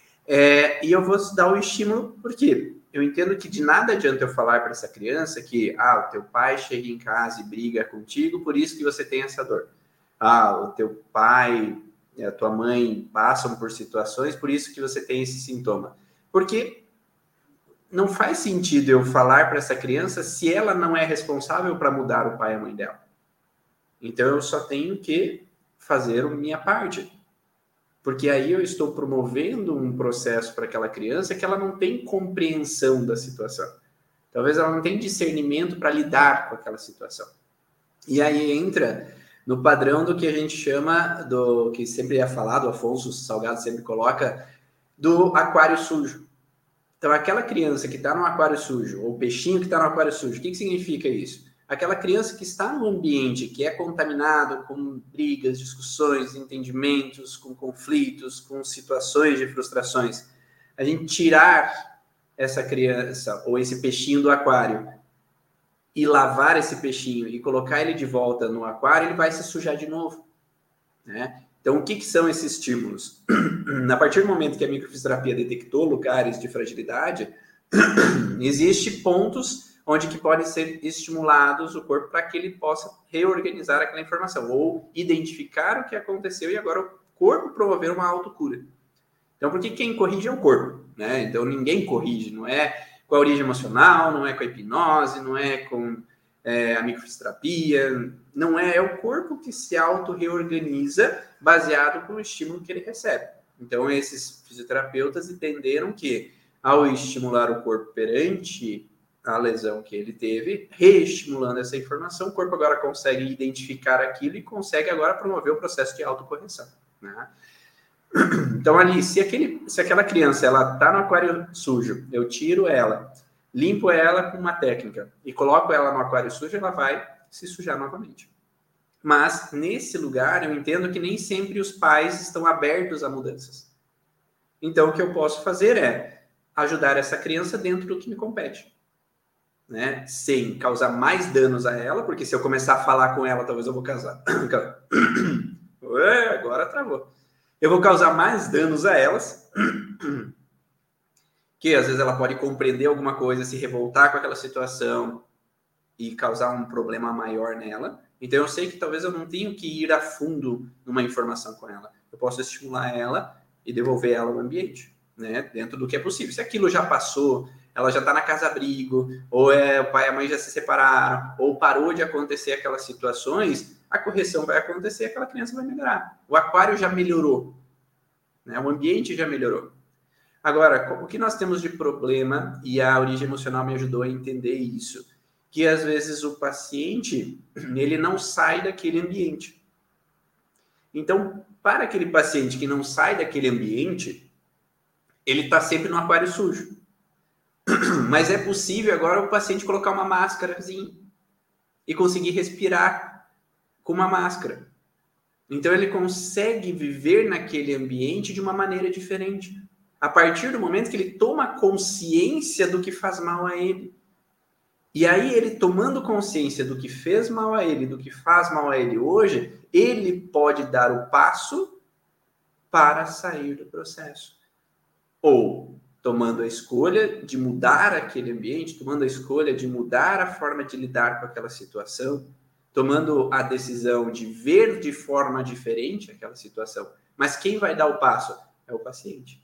E eu vou dar o estímulo, porque eu entendo que de nada adianta eu falar para essa criança que, o teu pai chega em casa e briga contigo, por isso que você tem essa dor. O teu pai e a tua mãe passam por situações, por isso que você tem esse sintoma. Porque não faz sentido eu falar para essa criança se ela não é responsável para mudar o pai e a mãe dela. Então eu só tenho que fazer a minha parte. Porque aí eu estou promovendo um processo para aquela criança que ela não tem compreensão da situação. Talvez ela não tenha discernimento para lidar com aquela situação. E aí entra no padrão do que a gente chama, que sempre é falado, o Afonso Salgado sempre coloca, do aquário sujo. Então, aquela criança que está no aquário sujo, ou o peixinho que está no aquário sujo, o que significa isso? Aquela criança que está no ambiente que é contaminado com brigas, discussões, entendimentos, com conflitos, com situações de frustrações. A gente tirar essa criança ou esse peixinho do aquário e lavar esse peixinho e colocar ele de volta no aquário, ele vai se sujar de novo, né? Então, o que são esses estímulos? A partir do momento que a microfisioterapia detectou lugares de fragilidade, existem pontos onde que podem ser estimulados o corpo para que ele possa reorganizar aquela informação ou identificar o que aconteceu e agora o corpo promover uma autocura. Então, porque quem corrige é o corpo, né? Então, ninguém corrige, não é com a origem emocional, não é com a hipnose, não é com a microfisioterapia, não é o corpo que se auto-reorganiza baseado no estímulo que ele recebe. Então, esses fisioterapeutas entenderam que, ao estimular o corpo perante a lesão que ele teve, reestimulando essa informação, o corpo agora consegue identificar aquilo e consegue agora promover o processo de autocorreção, né? Então, ali, se aquela criança ela está no aquário sujo, eu tiro ela, limpo ela com uma técnica e coloco ela no aquário sujo, ela vai se sujar novamente. Mas, nesse lugar, eu entendo que nem sempre os pais estão abertos a mudanças. Então, o que eu posso fazer é ajudar essa criança dentro do que me compete, né? Sem causar mais danos a ela, porque se eu começar a falar com ela, talvez eu vou causar. Agora travou. Eu vou causar mais danos a elas, que às vezes ela pode compreender alguma coisa, se revoltar com aquela situação e causar um problema maior nela. Então eu sei que talvez eu não tenha que ir a fundo numa informação com ela. Eu posso estimular ela e devolver ela ao ambiente, né? Dentro do que é possível. Se aquilo já passou, ela já está na casa-abrigo, ou o pai e a mãe já se separaram, ou parou de acontecer aquelas situações, a correção vai acontecer e aquela criança vai melhorar. O aquário já melhorou, né? O ambiente já melhorou. Agora, o que nós temos de problema, e a origem emocional me ajudou a entender isso, que às vezes o paciente, ele não sai daquele ambiente. Então, para aquele paciente que não sai daquele ambiente, ele está sempre no aquário sujo. Mas é possível agora o paciente colocar uma máscarazinha e conseguir respirar com uma máscara. Então, ele consegue viver naquele ambiente de uma maneira diferente. A partir do momento que ele toma consciência do que faz mal a ele. E aí, ele tomando consciência do que fez mal a ele, do que faz mal a ele hoje, ele pode dar o passo para sair do processo. Ou tomando a escolha de mudar aquele ambiente, tomando a escolha de mudar a forma de lidar com aquela situação, tomando a decisão de ver de forma diferente aquela situação. Mas quem vai dar o passo? É o paciente.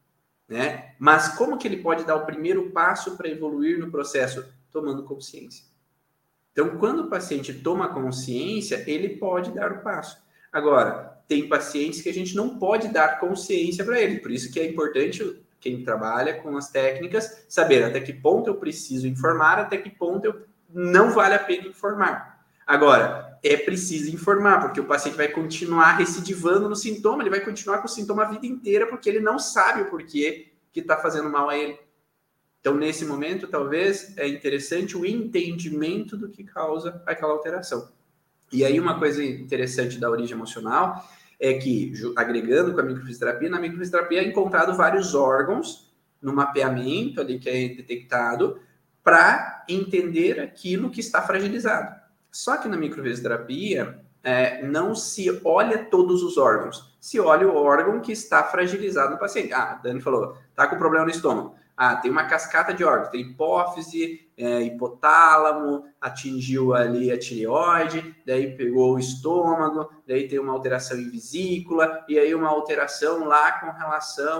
Né? Mas como que ele pode dar o primeiro passo para evoluir no processo? Tomando consciência. Então, quando o paciente toma consciência, ele pode dar o passo. Agora, tem pacientes que a gente não pode dar consciência para ele. Por isso que é importante quem trabalha com as técnicas saber até que ponto eu preciso informar, até que ponto eu não vale a pena informar. Agora, é preciso informar, porque o paciente vai continuar recidivando no sintoma, ele vai continuar com o sintoma a vida inteira, porque ele não sabe o porquê que está fazendo mal a ele. Então, nesse momento, talvez, é interessante o entendimento do que causa aquela alteração. E aí, uma coisa interessante da origem emocional é que, agregando com a microfisioterapia, na microfisioterapia é encontrado vários órgãos no mapeamento ali que é detectado para entender aquilo que está fragilizado. Só que na microfisioterapia não se olha todos os órgãos, se olha o órgão que está fragilizado no paciente. Ah, a Dani falou, tá com problema no estômago. Ah, tem uma cascata de órgãos, tem hipófise, hipotálamo, atingiu ali a tireoide, daí pegou o estômago, daí tem uma alteração em vesícula, e aí uma alteração lá com relação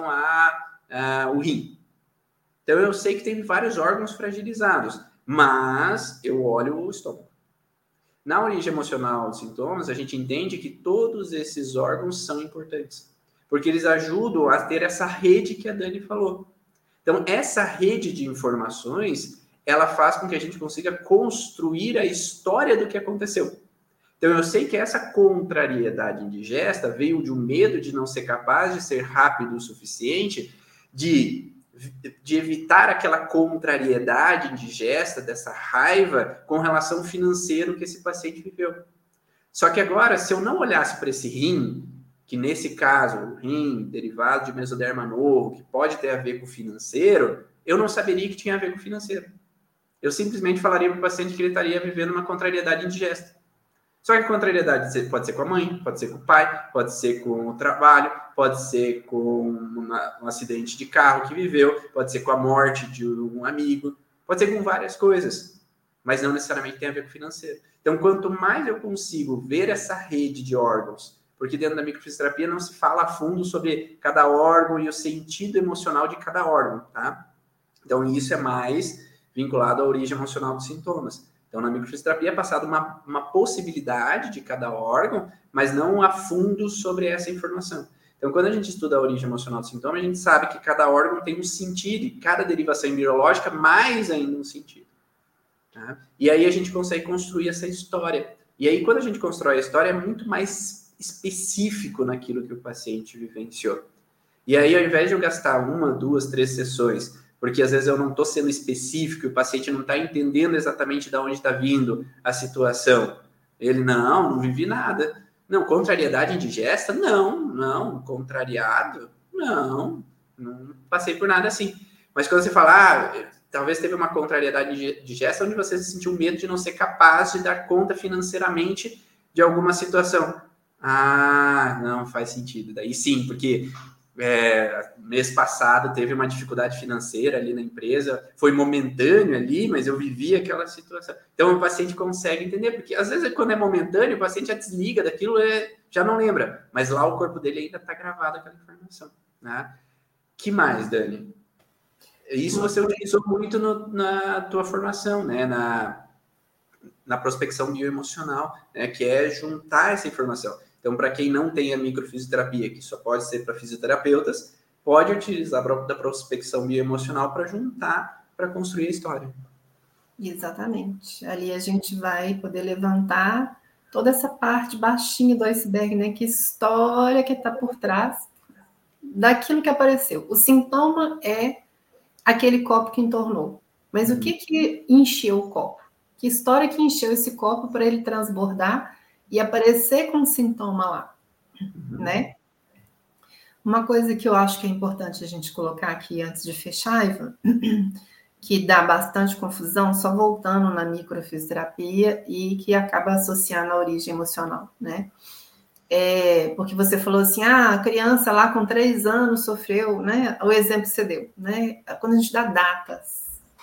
ao rim. Então, eu sei que tem vários órgãos fragilizados, mas eu olho o estômago. Na origem emocional dos sintomas, a gente entende que todos esses órgãos são importantes, porque eles ajudam a ter essa rede que a Dani falou. Então, essa rede de informações, ela faz com que a gente consiga construir a história do que aconteceu. Então, eu sei que essa contrariedade indigesta veio de um medo de não ser capaz de ser rápido o suficiente, de evitar aquela contrariedade indigesta, dessa raiva com relação ao financeiro que esse paciente viveu. Só que agora, se eu não olhasse para esse rim, que nesse caso, o rim derivado de mesoderma novo, que pode ter a ver com o financeiro, eu não saberia que tinha a ver com o financeiro. Eu simplesmente falaria para o paciente que ele estaria vivendo uma contrariedade indigesta. Só que a contrariedade pode ser com a mãe, pode ser com o pai, pode ser com o trabalho, pode ser com um acidente de carro que viveu, pode ser com a morte de um amigo, pode ser com várias coisas, mas não necessariamente tem a ver com o financeiro. Então, quanto mais eu consigo ver essa rede de órgãos, porque dentro da microfisioterapia não se fala a fundo sobre cada órgão e o sentido emocional de cada órgão, tá? Então, isso é mais vinculado à origem emocional dos sintomas. Então, na microfisioterapia é passada uma possibilidade de cada órgão, mas não a fundo sobre essa informação. Então, quando a gente estuda a origem emocional do sintoma, a gente sabe que cada órgão tem um sentido e cada derivação embriológica mais ainda um sentido. Tá? E aí a gente consegue construir essa história. E aí, quando a gente constrói a história, é muito mais específico naquilo que o paciente vivenciou. E aí, ao invés de eu gastar 1, 2, 3 sessões, porque às vezes eu não estou sendo específico, o paciente não está entendendo exatamente de onde está vindo a situação. Ele, não vivi nada. Não, contrariedade indigesta? Não, contrariado? Não passei por nada assim. Mas quando você fala, talvez teve uma contrariedade indigesta onde você sentiu medo de não ser capaz de dar conta financeiramente de alguma situação. Não faz sentido. Daí sim, porque mês passado teve uma dificuldade financeira ali na empresa, foi momentâneo ali, mas eu vivi aquela situação. Então o paciente consegue entender, porque às vezes quando é momentâneo, o paciente já desliga daquilo, já não lembra, mas lá o corpo dele ainda está gravado aquela informação. Né? Que mais, Dani? Isso você utilizou muito na tua formação, né? Na prospecção bioemocional, né? Que é juntar essa informação. Então, para quem não tem a microfisioterapia, que só pode ser para fisioterapeutas, pode utilizar da prospecção bioemocional para juntar, para construir a história. Exatamente. Ali a gente vai poder levantar toda essa parte baixinha do iceberg, né? Que história que está por trás daquilo que apareceu. O sintoma é aquele copo que entornou. Mas o que encheu o copo? Que história que encheu esse copo para ele transbordar e aparecer com um sintoma lá? né? Uma coisa que eu acho que é importante a gente colocar aqui antes de fechar, Ivan, que dá bastante confusão, só voltando na microfisioterapia e que acaba associando a origem emocional, né? Porque você falou assim, a criança lá com 3 anos sofreu, né? O exemplo que você deu, né? Quando a gente dá datas,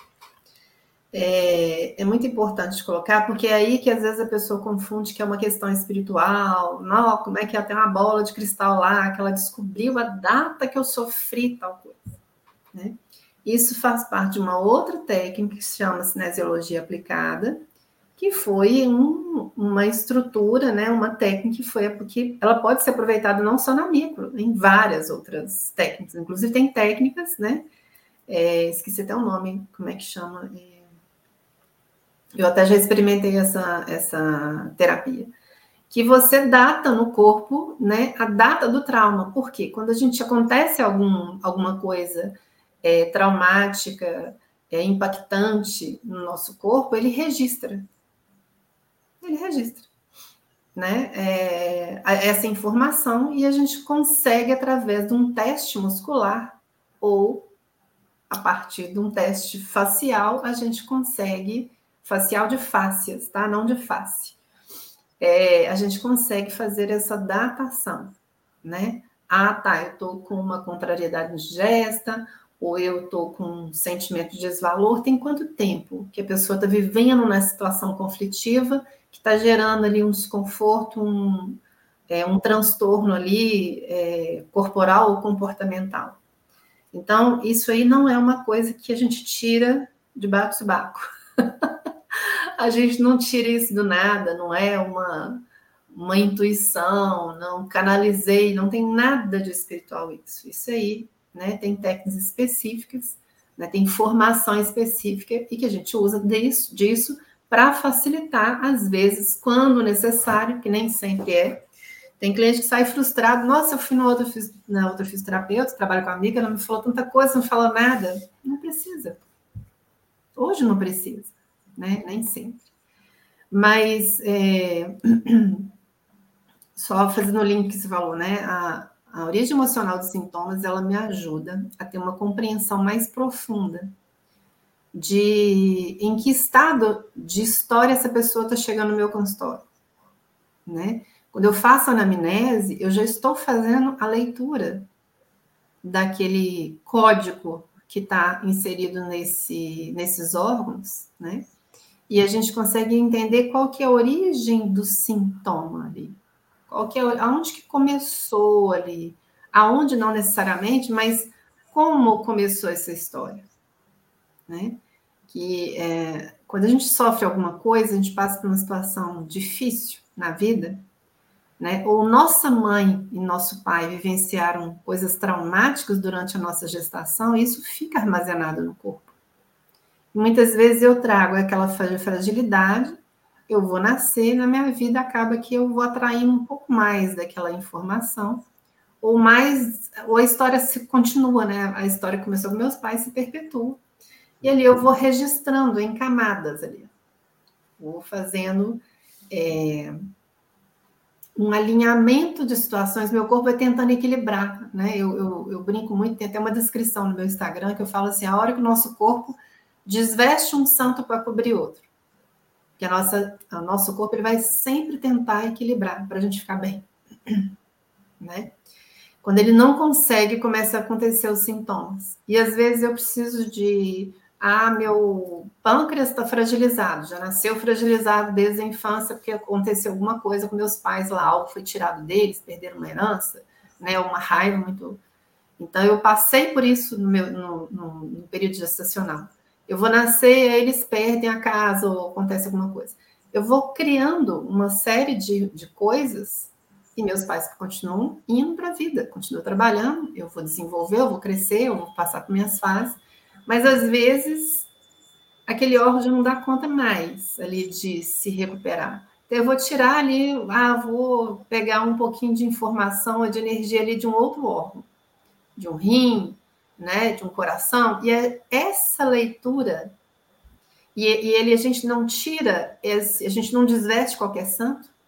é muito importante colocar, porque é aí que às vezes a pessoa confunde que é uma questão espiritual, não, como é que tem uma bola de cristal lá, que ela descobriu a data que eu sofri tal coisa, né? Isso faz parte de uma outra técnica que se chama cinesiologia aplicada, que foi uma estrutura, né, uma técnica que ela pode ser aproveitada não só na micro, em várias outras técnicas. Inclusive tem técnicas, né, esqueci até o nome, como é que chama? Eu até já experimentei essa terapia. Que você data no corpo, né, a data do trauma. Por quê? Quando a gente acontece alguma coisa traumática, impactante no nosso corpo, ele registra, né, essa informação, e a gente consegue, através de um teste muscular ou a partir de um teste facial, a gente consegue, facial de fáscias, tá? Não de face. A gente consegue fazer essa datação, né? Eu estou com uma contrariedade indigesta, ou eu estou com um sentimento de desvalor, tem quanto tempo que a pessoa está vivendo nessa situação conflitiva, que está gerando ali um desconforto, um transtorno ali corporal ou comportamental. Então, isso aí não é uma coisa que a gente tira de bate-baco. A gente não tira isso do nada, não é uma intuição, não canalizei, não tem nada de espiritual isso. Isso aí, né, tem técnicas específicas, né, tem formação específica e que a gente usa disso para facilitar, às vezes, quando necessário, que nem sempre é. Tem cliente que sai frustrado, nossa, eu fui na outra fisioterapeuta, trabalho com a amiga, ela me falou tanta coisa, não falou nada. Não precisa. Hoje não precisa, né? Nem sempre. Mas, só fazendo o link que você falou, né? A origem emocional dos sintomas, ela me ajuda a ter uma compreensão mais profunda de em que estado de história essa pessoa está chegando no meu consultório, né? Quando eu faço a anamnese, eu já estou fazendo a leitura daquele código que está inserido nesses órgãos, né? E a gente consegue entender qual que é a origem do sintoma ali. Aonde que começou ali? Aonde não necessariamente, mas como começou essa história, né? Que quando a gente sofre alguma coisa, a gente passa por uma situação difícil na vida, né? Ou nossa mãe e nosso pai vivenciaram coisas traumáticas durante a nossa gestação, e isso fica armazenado no corpo. Muitas vezes eu trago aquela fragilidade, eu vou nascer, na minha vida acaba que eu vou atraindo um pouco mais daquela informação, ou a história se continua, né? A história começou com meus pais, se perpetua. E ali eu vou registrando em camadas ali. Vou fazendo um alinhamento de situações, meu corpo vai tentando equilibrar, né? Eu brinco muito, tem até uma descrição no meu Instagram que eu falo assim, a hora que o nosso corpo desveste um santo para cobrir outro. Porque o nosso corpo ele vai sempre tentar equilibrar para a gente ficar bem, né? Quando ele não consegue, começa a acontecer os sintomas. E às vezes eu preciso meu pâncreas está fragilizado, já nasceu fragilizado desde a infância, porque aconteceu alguma coisa com meus pais lá, algo foi tirado deles, perderam uma herança, né, uma raiva muito... Então, eu passei por isso no período gestacional. Eu vou nascer, aí eles perdem a casa, ou acontece alguma coisa. Eu vou criando uma série de coisas, e meus pais continuam indo para a vida, continuam trabalhando, eu vou desenvolver, eu vou crescer, eu vou passar por minhas fases, mas às vezes aquele órgão já não dá conta mais ali de se recuperar. Então eu vou tirar ali, vou pegar um pouquinho de informação, de energia ali de um outro órgão, de um rim, né, de um coração, e é essa leitura, a gente não tira, a gente não desveste qualquer santo,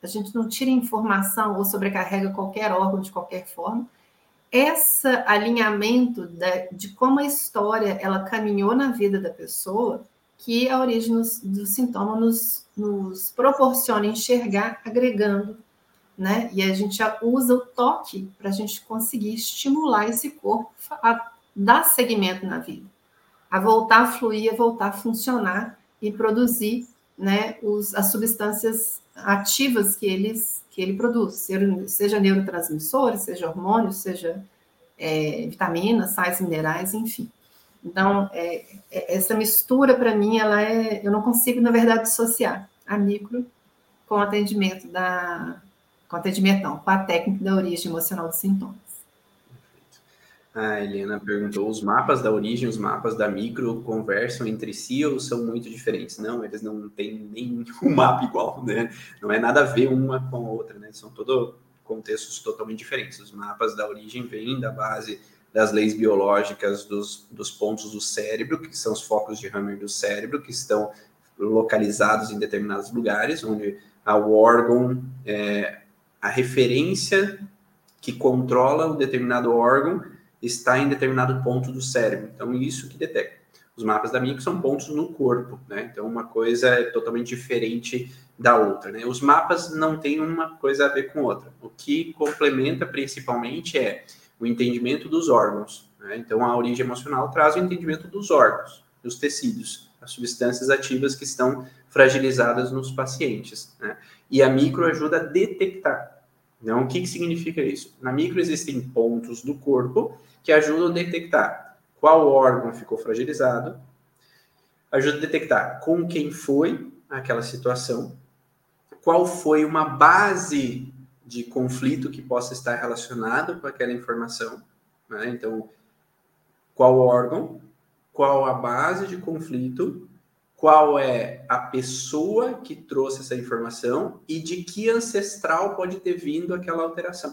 a gente não tira informação ou sobrecarrega qualquer órgão de qualquer forma. Esse alinhamento de como a história ela caminhou na vida da pessoa, que a origem do sintoma nos proporciona enxergar agregando, né? E a gente já usa o toque para a gente conseguir estimular esse corpo a dar seguimento na vida, a voltar a fluir, a voltar a funcionar e produzir, né, as substâncias ativas que ele produz, seja neurotransmissores, seja hormônios, seja vitaminas, sais minerais, enfim. Então, essa mistura, para mim, eu não consigo, na verdade, dissociar a micro com o atendimento com a técnica da origem emocional dos sintomas. A Helena perguntou, os mapas da origem e os mapas da micro conversam entre si ou são muito diferentes? Não, eles não têm nenhum mapa igual, né? Não é nada a ver uma com a outra, né? São todos contextos totalmente diferentes. Os mapas da origem vêm da base das leis biológicas dos pontos do cérebro, que são os focos de Hammer do cérebro, que estão localizados em determinados lugares, onde o órgão, a referência que controla um determinado órgão está em determinado ponto do cérebro. Então, isso que detecta. Os mapas da micro são pontos no corpo, né? Então, uma coisa é totalmente diferente da outra, né? Os mapas não têm uma coisa a ver com outra. O que complementa, principalmente, é o entendimento dos órgãos, né? Então, a origem emocional traz o entendimento dos órgãos, dos tecidos, as substâncias ativas que estão fragilizadas nos pacientes, né? E a micro ajuda a detectar. Então, o que significa isso? Na micro existem pontos do corpo que ajudam a detectar qual órgão ficou fragilizado, ajuda a detectar com quem foi aquela situação, qual foi uma base de conflito que possa estar relacionado com aquela informação, né? Então, qual órgão, qual a base de conflito, qual é a pessoa que trouxe essa informação e de que ancestral pode ter vindo aquela alteração.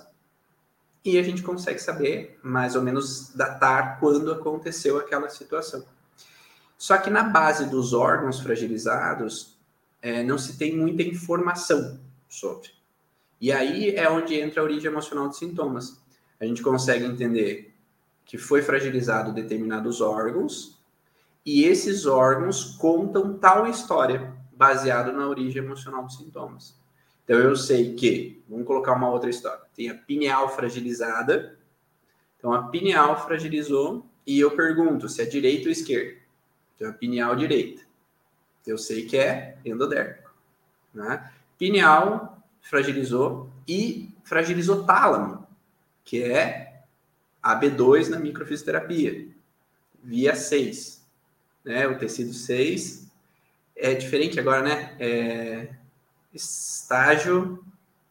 E a gente consegue saber, mais ou menos, datar quando aconteceu aquela situação. Só que na base dos órgãos fragilizados, não se tem muita informação sobre. E aí é onde entra a origem emocional dos sintomas. A gente consegue entender que foi fragilizado determinados órgãos e esses órgãos contam tal história baseado na origem emocional dos sintomas. Então, eu sei que, vamos colocar uma outra história, tem a pineal fragilizada, então a pineal fragilizou e eu pergunto se é direita ou esquerda. Então, a pineal direita. Eu sei que é endodérmico, né? Pineal fragilizou e fragilizou tálamo, que é AB2 na microfisioterapia, via 6. Né? O tecido 6 é diferente agora, né? Estágio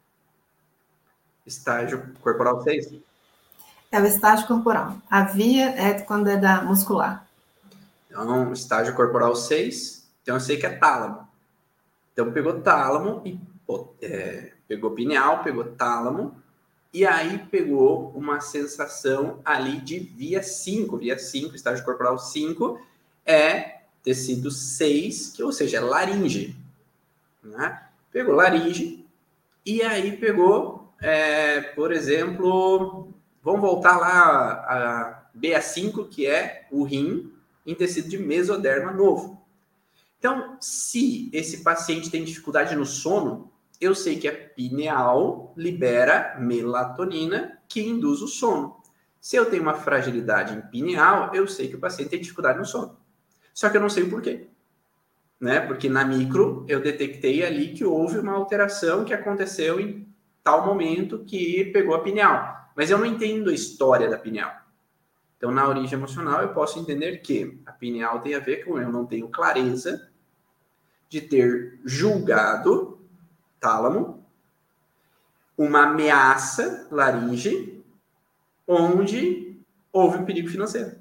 corporal 6? É o estágio corporal. A via é quando é da muscular. Então, estágio corporal 6, então eu sei que é tálamo. Então, pegou tálamo e pegou pineal, pegou tálamo, e aí pegou uma sensação ali de via 5. Via 5, estágio corporal 5, é tecido 6, que, ou seja, é laringe. Né? Pegou laringe, e aí pegou, por exemplo, vamos voltar lá a BA5, que é o rim, em tecido de mesoderma novo. Então, se esse paciente tem dificuldade no sono, eu sei que a pineal libera melatonina, que induz o sono. Se eu tenho uma fragilidade em pineal, eu sei que o paciente tem dificuldade no sono. Só que eu não sei o porquê. Né? Porque na micro eu detectei ali que houve uma alteração que aconteceu em tal momento que pegou a pineal. Mas eu não entendo a história da pineal. Então, na origem emocional, eu posso entender que a pineal tem a ver com eu não tenho clareza de ter julgado tálamo uma ameaça laringe onde houve um perigo financeiro.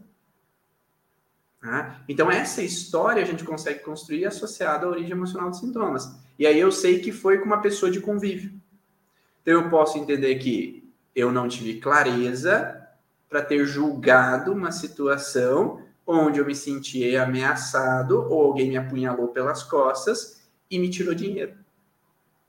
Então, essa história a gente consegue construir associada à origem emocional dos sintomas. E aí eu sei que foi com uma pessoa de convívio. Então, eu posso entender que eu não tive clareza para ter julgado uma situação onde eu me senti ameaçado ou alguém me apunhalou pelas costas e me tirou dinheiro.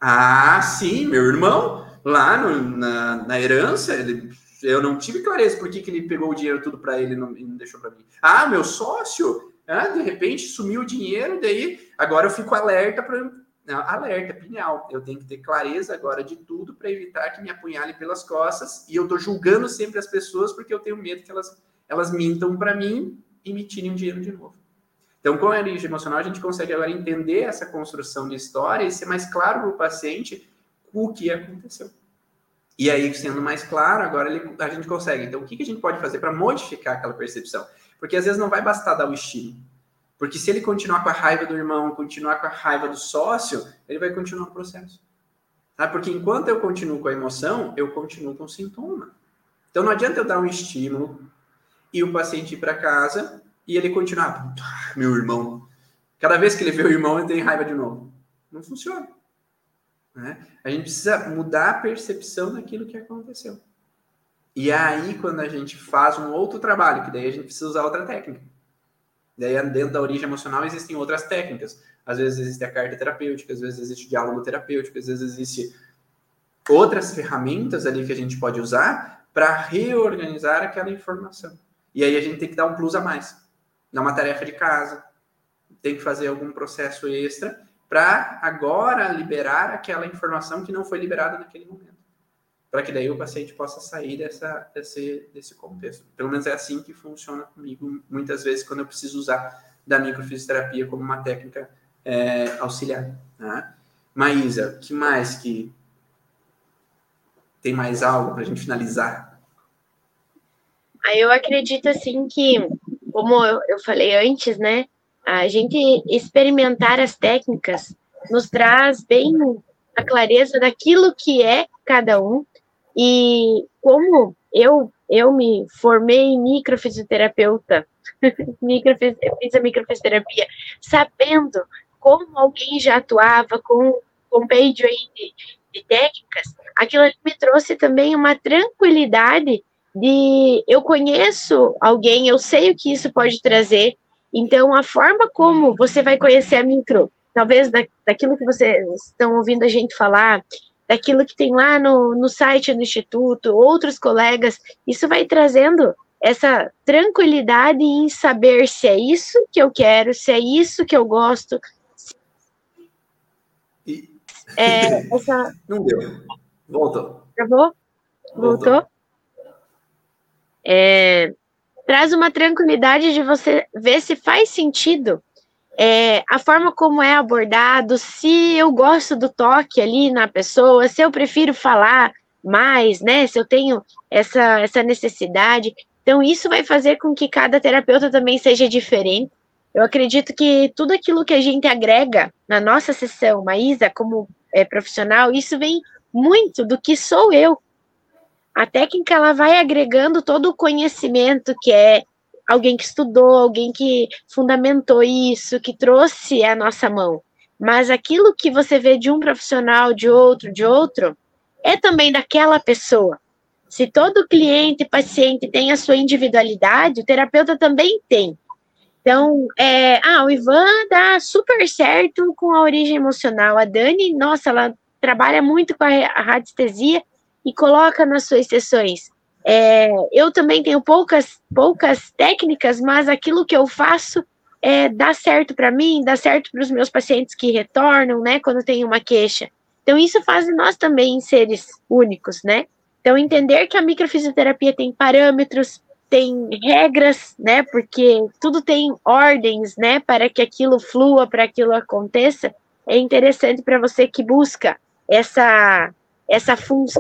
Ah, sim, meu irmão, lá na herança, eu não tive clareza por que ele pegou o dinheiro tudo para ele e não deixou para mim. Ah, meu sócio, de repente sumiu o dinheiro, daí agora eu fico alerta para... Alerta, pinhal. Eu tenho que ter clareza agora de tudo para evitar que me apunhale pelas costas, e eu tô julgando sempre as pessoas porque eu tenho medo que elas mintam para mim e me tirem o dinheiro de novo. Então, com a origem emocional, a gente consegue agora entender essa construção de história e ser mais claro para o paciente o que aconteceu. E aí, sendo mais claro, agora a gente consegue. Então, o que a gente pode fazer para modificar aquela percepção? Porque às vezes não vai bastar dar o estímulo. Porque se ele continuar com a raiva do irmão, continuar com a raiva do sócio, ele vai continuar o processo. Tá? Porque enquanto eu continuo com a emoção, eu continuo com o sintoma. Então, não adianta eu dar um estímulo e o paciente ir para casa e ele continuar, meu irmão. Cada vez que ele vê o irmão, ele tem raiva de novo. Não funciona. Né? A gente precisa mudar a percepção daquilo que aconteceu. E aí, quando a gente faz um outro trabalho, que daí a gente precisa usar outra técnica. Daí, dentro da origem emocional, existem outras técnicas. Às vezes existe a carta terapêutica, às vezes existe o diálogo terapêutico, às vezes existe outras ferramentas ali que a gente pode usar para reorganizar aquela informação. E aí a gente tem que dar um plus a mais. Dar uma tarefa de casa, tem que fazer algum processo extra para agora liberar aquela informação que não foi liberada naquele momento. Para que daí o paciente possa sair desse contexto. Pelo menos é assim que funciona comigo, muitas vezes, quando eu preciso usar da microfisioterapia como uma técnica auxiliar. Né? Maísa, que mais que... Tem mais algo para a gente finalizar? Eu acredito, assim, que, como eu falei antes, né, a gente experimentar as técnicas nos traz bem a clareza daquilo que é cada um. E como eu me formei microfisioterapeuta, fiz a microfisioterapia, sabendo como alguém já atuava com compendio aí de técnicas, aquilo me trouxe também uma tranquilidade de eu conheço alguém, eu sei o que isso pode trazer. Então, a forma como você vai conhecer a micro, talvez daquilo que vocês estão ouvindo a gente falar, daquilo que tem lá no site do Instituto, outros colegas, isso vai trazendo essa tranquilidade em saber se é isso que eu quero, se é isso que eu gosto. Não deu. Voltou. Travou? Voltou? Traz uma tranquilidade de você ver se faz sentido a forma como é abordado, se eu gosto do toque ali na pessoa, se eu prefiro falar mais, né, se eu tenho essa necessidade. Então, isso vai fazer com que cada terapeuta também seja diferente. Eu acredito que tudo aquilo que a gente agrega na nossa sessão, Maísa, como profissional, isso vem muito do que sou eu. A técnica, ela vai agregando todo o conhecimento que é alguém que estudou, alguém que fundamentou isso, que trouxe a nossa mão. Mas aquilo que você vê de um profissional, de outro, é também daquela pessoa. Se todo cliente, paciente tem a sua individualidade, o terapeuta também tem. Então, o Ivan dá super certo com a origem emocional. A Dani, nossa, ela trabalha muito com a radiestesia e coloca nas suas sessões. Eu também tenho poucas técnicas, mas aquilo que eu faço dá certo para mim, dá certo para os meus pacientes que retornam, né, quando tem uma queixa. Então, isso faz nós também seres únicos, né? Então, entender que a microfisioterapia tem parâmetros, tem regras, né, porque tudo tem ordens, né, para que aquilo flua, para que aquilo aconteça, é interessante para você que busca quando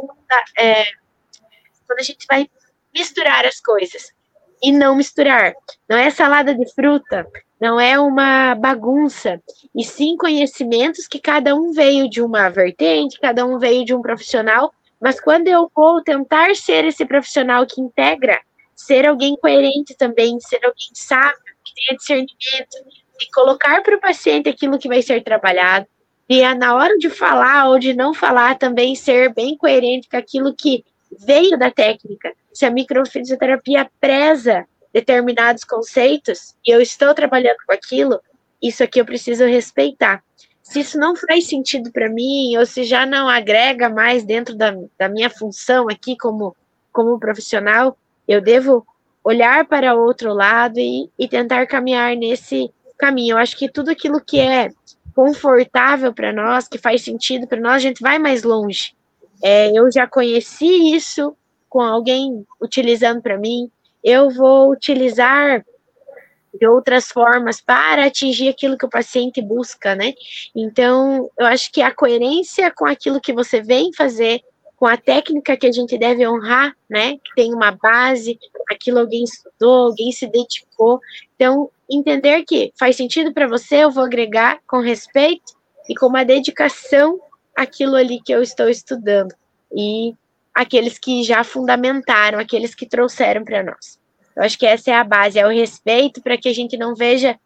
a gente vai misturar as coisas e não misturar. Não é salada de fruta, não é uma bagunça, e sim conhecimentos que cada um veio de uma vertente, cada um veio de um profissional, mas quando eu vou tentar ser esse profissional que integra, ser alguém coerente também, ser alguém sábio, que tenha discernimento, e colocar para o paciente aquilo que vai ser trabalhado, e na hora de falar ou de não falar também ser bem coerente com aquilo que veio da técnica. Se a microfisioterapia preza determinados conceitos e eu estou trabalhando com aquilo, isso aqui eu preciso respeitar. se isso não faz sentido para mim, ou se já não agrega mais dentro da minha função aqui como profissional, eu devo olhar para outro lado e tentar caminhar nesse caminho. Eu acho que tudo aquilo que é confortável para nós, que faz sentido para nós, a gente vai mais longe. Eu já conheci isso com alguém utilizando para mim, eu vou utilizar de outras formas para atingir aquilo que o paciente busca, né? Então, eu acho que a coerência com aquilo que você vem fazer, com a técnica que a gente deve honrar, né? Que tem uma base, aquilo alguém estudou, alguém se dedicou. Então, entender que faz sentido para você, eu vou agregar com respeito e com uma dedicação àquilo ali que eu estou estudando. E aqueles que já fundamentaram, aqueles que trouxeram para nós. Eu acho que essa é a base, é o respeito para que a gente não veja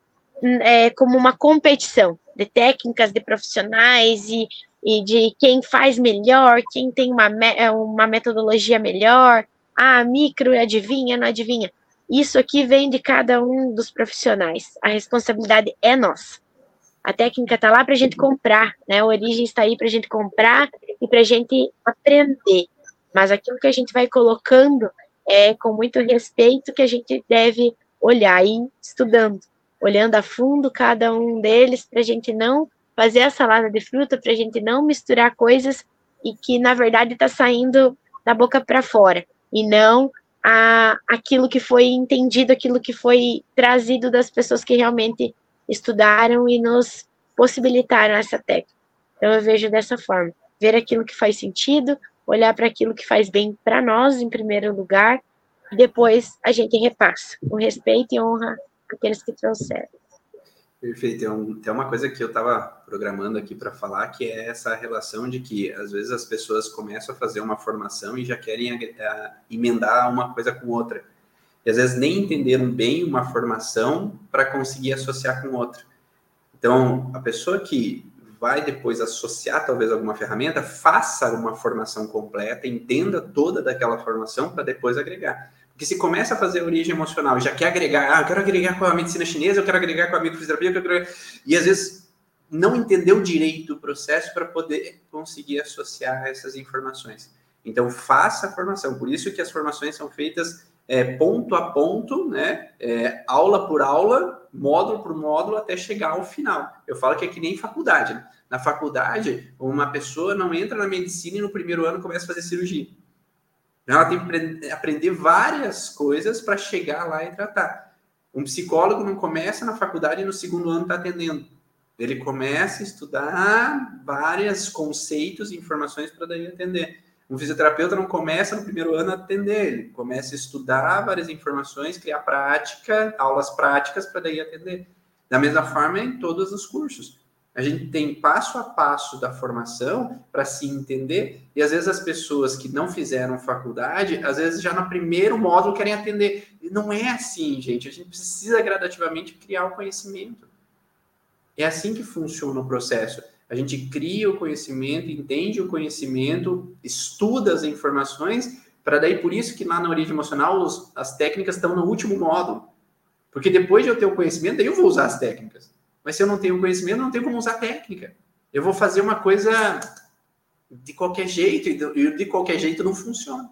como uma competição de técnicas, de profissionais e de quem faz melhor, quem tem uma metodologia melhor. Ah, micro adivinha, não adivinha. Isso aqui vem de cada um dos profissionais. A responsabilidade é nossa. A técnica está lá para a gente comprar, né? A origem está aí para a gente comprar e para a gente aprender. Mas aquilo que a gente vai colocando é com muito respeito que a gente deve olhar e estudando, olhando a fundo cada um deles para a gente não fazer a salada de fruta, para a gente não misturar coisas e que, na verdade, está saindo da boca para fora, e não aquilo que foi entendido, aquilo que foi trazido das pessoas que realmente estudaram e nos possibilitaram essa técnica. Então, eu vejo dessa forma, ver aquilo que faz sentido, olhar para aquilo que faz bem para nós, em primeiro lugar, e depois a gente repassa, com respeito e honra aqueles que trouxeram. Perfeito. Tem uma coisa que eu estava programando aqui para falar, que é essa relação de que, às vezes, as pessoas começam a fazer uma formação e já querem emendar uma coisa com outra. E, às vezes, nem entenderam bem uma formação para conseguir associar com outra. Então, a pessoa que vai depois associar talvez alguma ferramenta, faça uma formação completa, entenda toda daquela formação para depois agregar. Porque se começa a fazer origem emocional e já quer agregar, eu quero agregar com a medicina chinesa, eu quero agregar com a microfisioterapia, e às vezes não entendeu direito o processo para poder conseguir associar essas informações. Então, faça a formação. Por isso que as formações são feitas ponto a ponto, né? Aula por aula, módulo por módulo, até chegar ao final. Eu falo que é que nem faculdade, né? Na faculdade, uma pessoa não entra na medicina e no primeiro ano começa a fazer cirurgia. Ela tem que aprender várias coisas para chegar lá e tratar. Um psicólogo não começa na faculdade e no segundo ano está atendendo. Ele começa a estudar vários conceitos e informações para daí atender. Um fisioterapeuta não começa no primeiro ano a atender, ele começa a estudar várias informações, criar prática, aulas práticas para daí atender. Da mesma forma em todos os cursos. A gente tem passo a passo da formação para se entender, e às vezes as pessoas que não fizeram faculdade, às vezes já no primeiro módulo querem atender. E não é assim, gente. A gente precisa gradativamente criar o conhecimento. É assim que funciona o processo. A gente cria o conhecimento, entende o conhecimento, estuda as informações, para daí, por isso que lá na origem emocional, as técnicas estão no último módulo. Porque depois de eu ter o conhecimento, daí eu vou usar as técnicas. Mas se eu não tenho conhecimento, eu não tenho como usar técnica. Eu vou fazer uma coisa de qualquer jeito, e de qualquer jeito não funciona.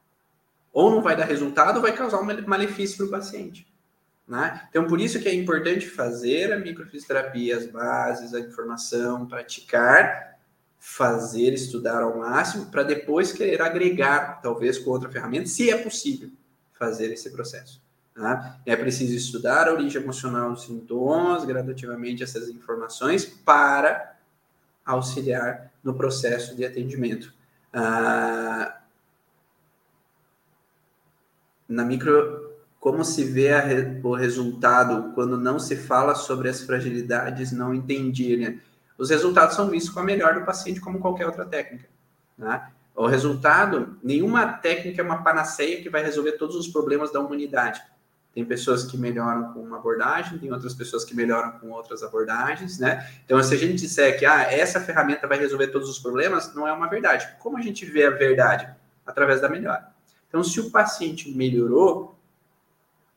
Ou não vai dar resultado, ou vai causar um malefício para o paciente. Né? Então, por isso que é importante fazer a microfisioterapia, as bases, a informação, praticar, fazer, estudar ao máximo, para depois querer agregar, talvez com outra ferramenta, se é possível, fazer esse processo. Tá? É preciso estudar a origem emocional dos sintomas, gradativamente essas informações, para auxiliar no processo de atendimento. Na micro, como se vê o resultado quando não se fala sobre as fragilidades não entendidas? Os resultados são vistos com a melhor do paciente, como qualquer outra técnica. Né? O resultado, nenhuma técnica é uma panaceia que vai resolver todos os problemas da humanidade. Tem pessoas que melhoram com uma abordagem, tem outras pessoas que melhoram com outras abordagens, né? Então, se a gente disser que essa ferramenta vai resolver todos os problemas, não é uma verdade. Como a gente vê a verdade? Através da melhora. Então, se o paciente melhorou,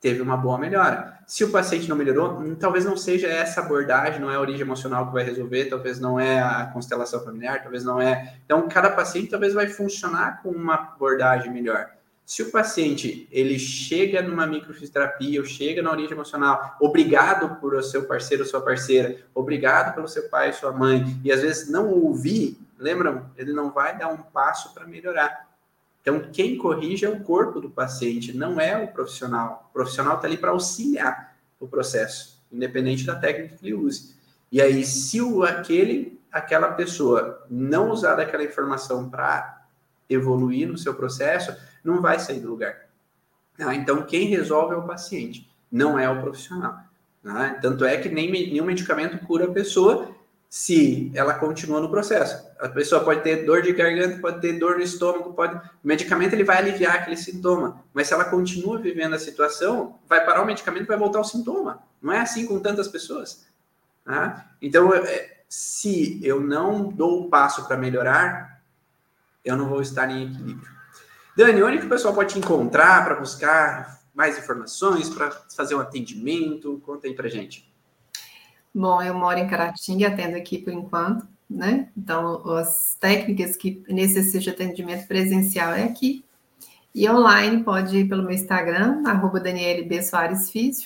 teve uma boa melhora. Se o paciente não melhorou, talvez não seja essa abordagem, não é a origem emocional que vai resolver, talvez não é a constelação familiar, talvez não é... Então, cada paciente talvez vai funcionar com uma abordagem melhor. Se o paciente, ele chega numa microfisioterapia, ou chega na origem emocional, obrigado por o seu parceiro ou sua parceira, obrigado pelo seu pai e sua mãe, e às vezes não ouvir, lembram? Ele não vai dar um passo para melhorar. Então, quem corrige é o corpo do paciente, não é o profissional. O profissional está ali para auxiliar o processo, independente da técnica que ele use. E aí, se aquela pessoa não usar daquela informação para evoluir no seu processo, não vai sair do lugar. Então, quem resolve é o paciente, não é o profissional. Tanto é que nenhum medicamento cura a pessoa se ela continua no processo. A pessoa pode ter dor de garganta, pode ter dor no estômago, o medicamento ele vai aliviar aquele sintoma, mas se ela continua vivendo a situação, vai parar o medicamento e vai voltar o sintoma. Não é assim com tantas pessoas. Então, se eu não dou o passo para melhorar, eu não vou estar em equilíbrio. Dani, onde que o pessoal pode te encontrar para buscar mais informações, para fazer um atendimento? Conta aí para gente. Bom, eu moro em Caratinga e atendo aqui por enquanto, né? Então, as técnicas que necessitam de atendimento presencial é aqui. E online pode ir pelo meu Instagram, @DanieleBSoaresFísio.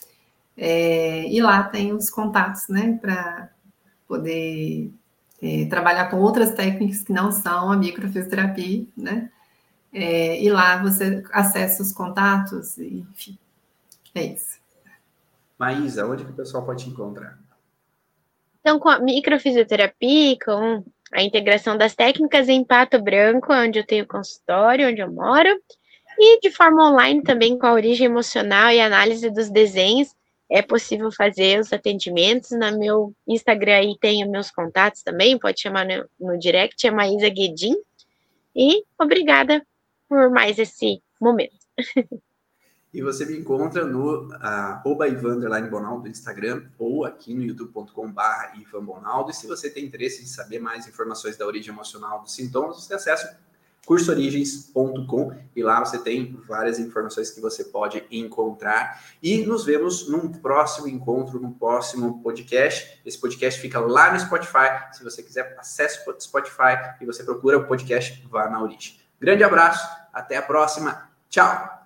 E lá tem os contatos, né? Para poder trabalhar com outras técnicas que não são a microfisioterapia, né? E lá você acessa os contatos, enfim, é isso. Maísa, onde que o pessoal pode te encontrar? Então, com a microfisioterapia, com a integração das técnicas em Pato Branco, onde eu tenho consultório, onde eu moro, e de forma online também com a origem emocional e análise dos desenhos, é possível fazer os atendimentos. No meu Instagram aí tem os meus contatos também, pode chamar no direct, é Maísa Guedin. E obrigada por mais esse momento. E você me encontra no @Ivan_Bonaldo do Instagram ou aqui no youtube.com/IvanBonaldo. E se você tem interesse em saber mais informações da origem emocional dos sintomas, você acessa cursoorigens.com e lá você tem várias informações que você pode encontrar. E nos vemos num próximo encontro, num próximo podcast. Esse podcast fica lá no Spotify. Se você quiser, acesse o Spotify e você procura o podcast Vá na Origem. Grande abraço, até a próxima. Tchau!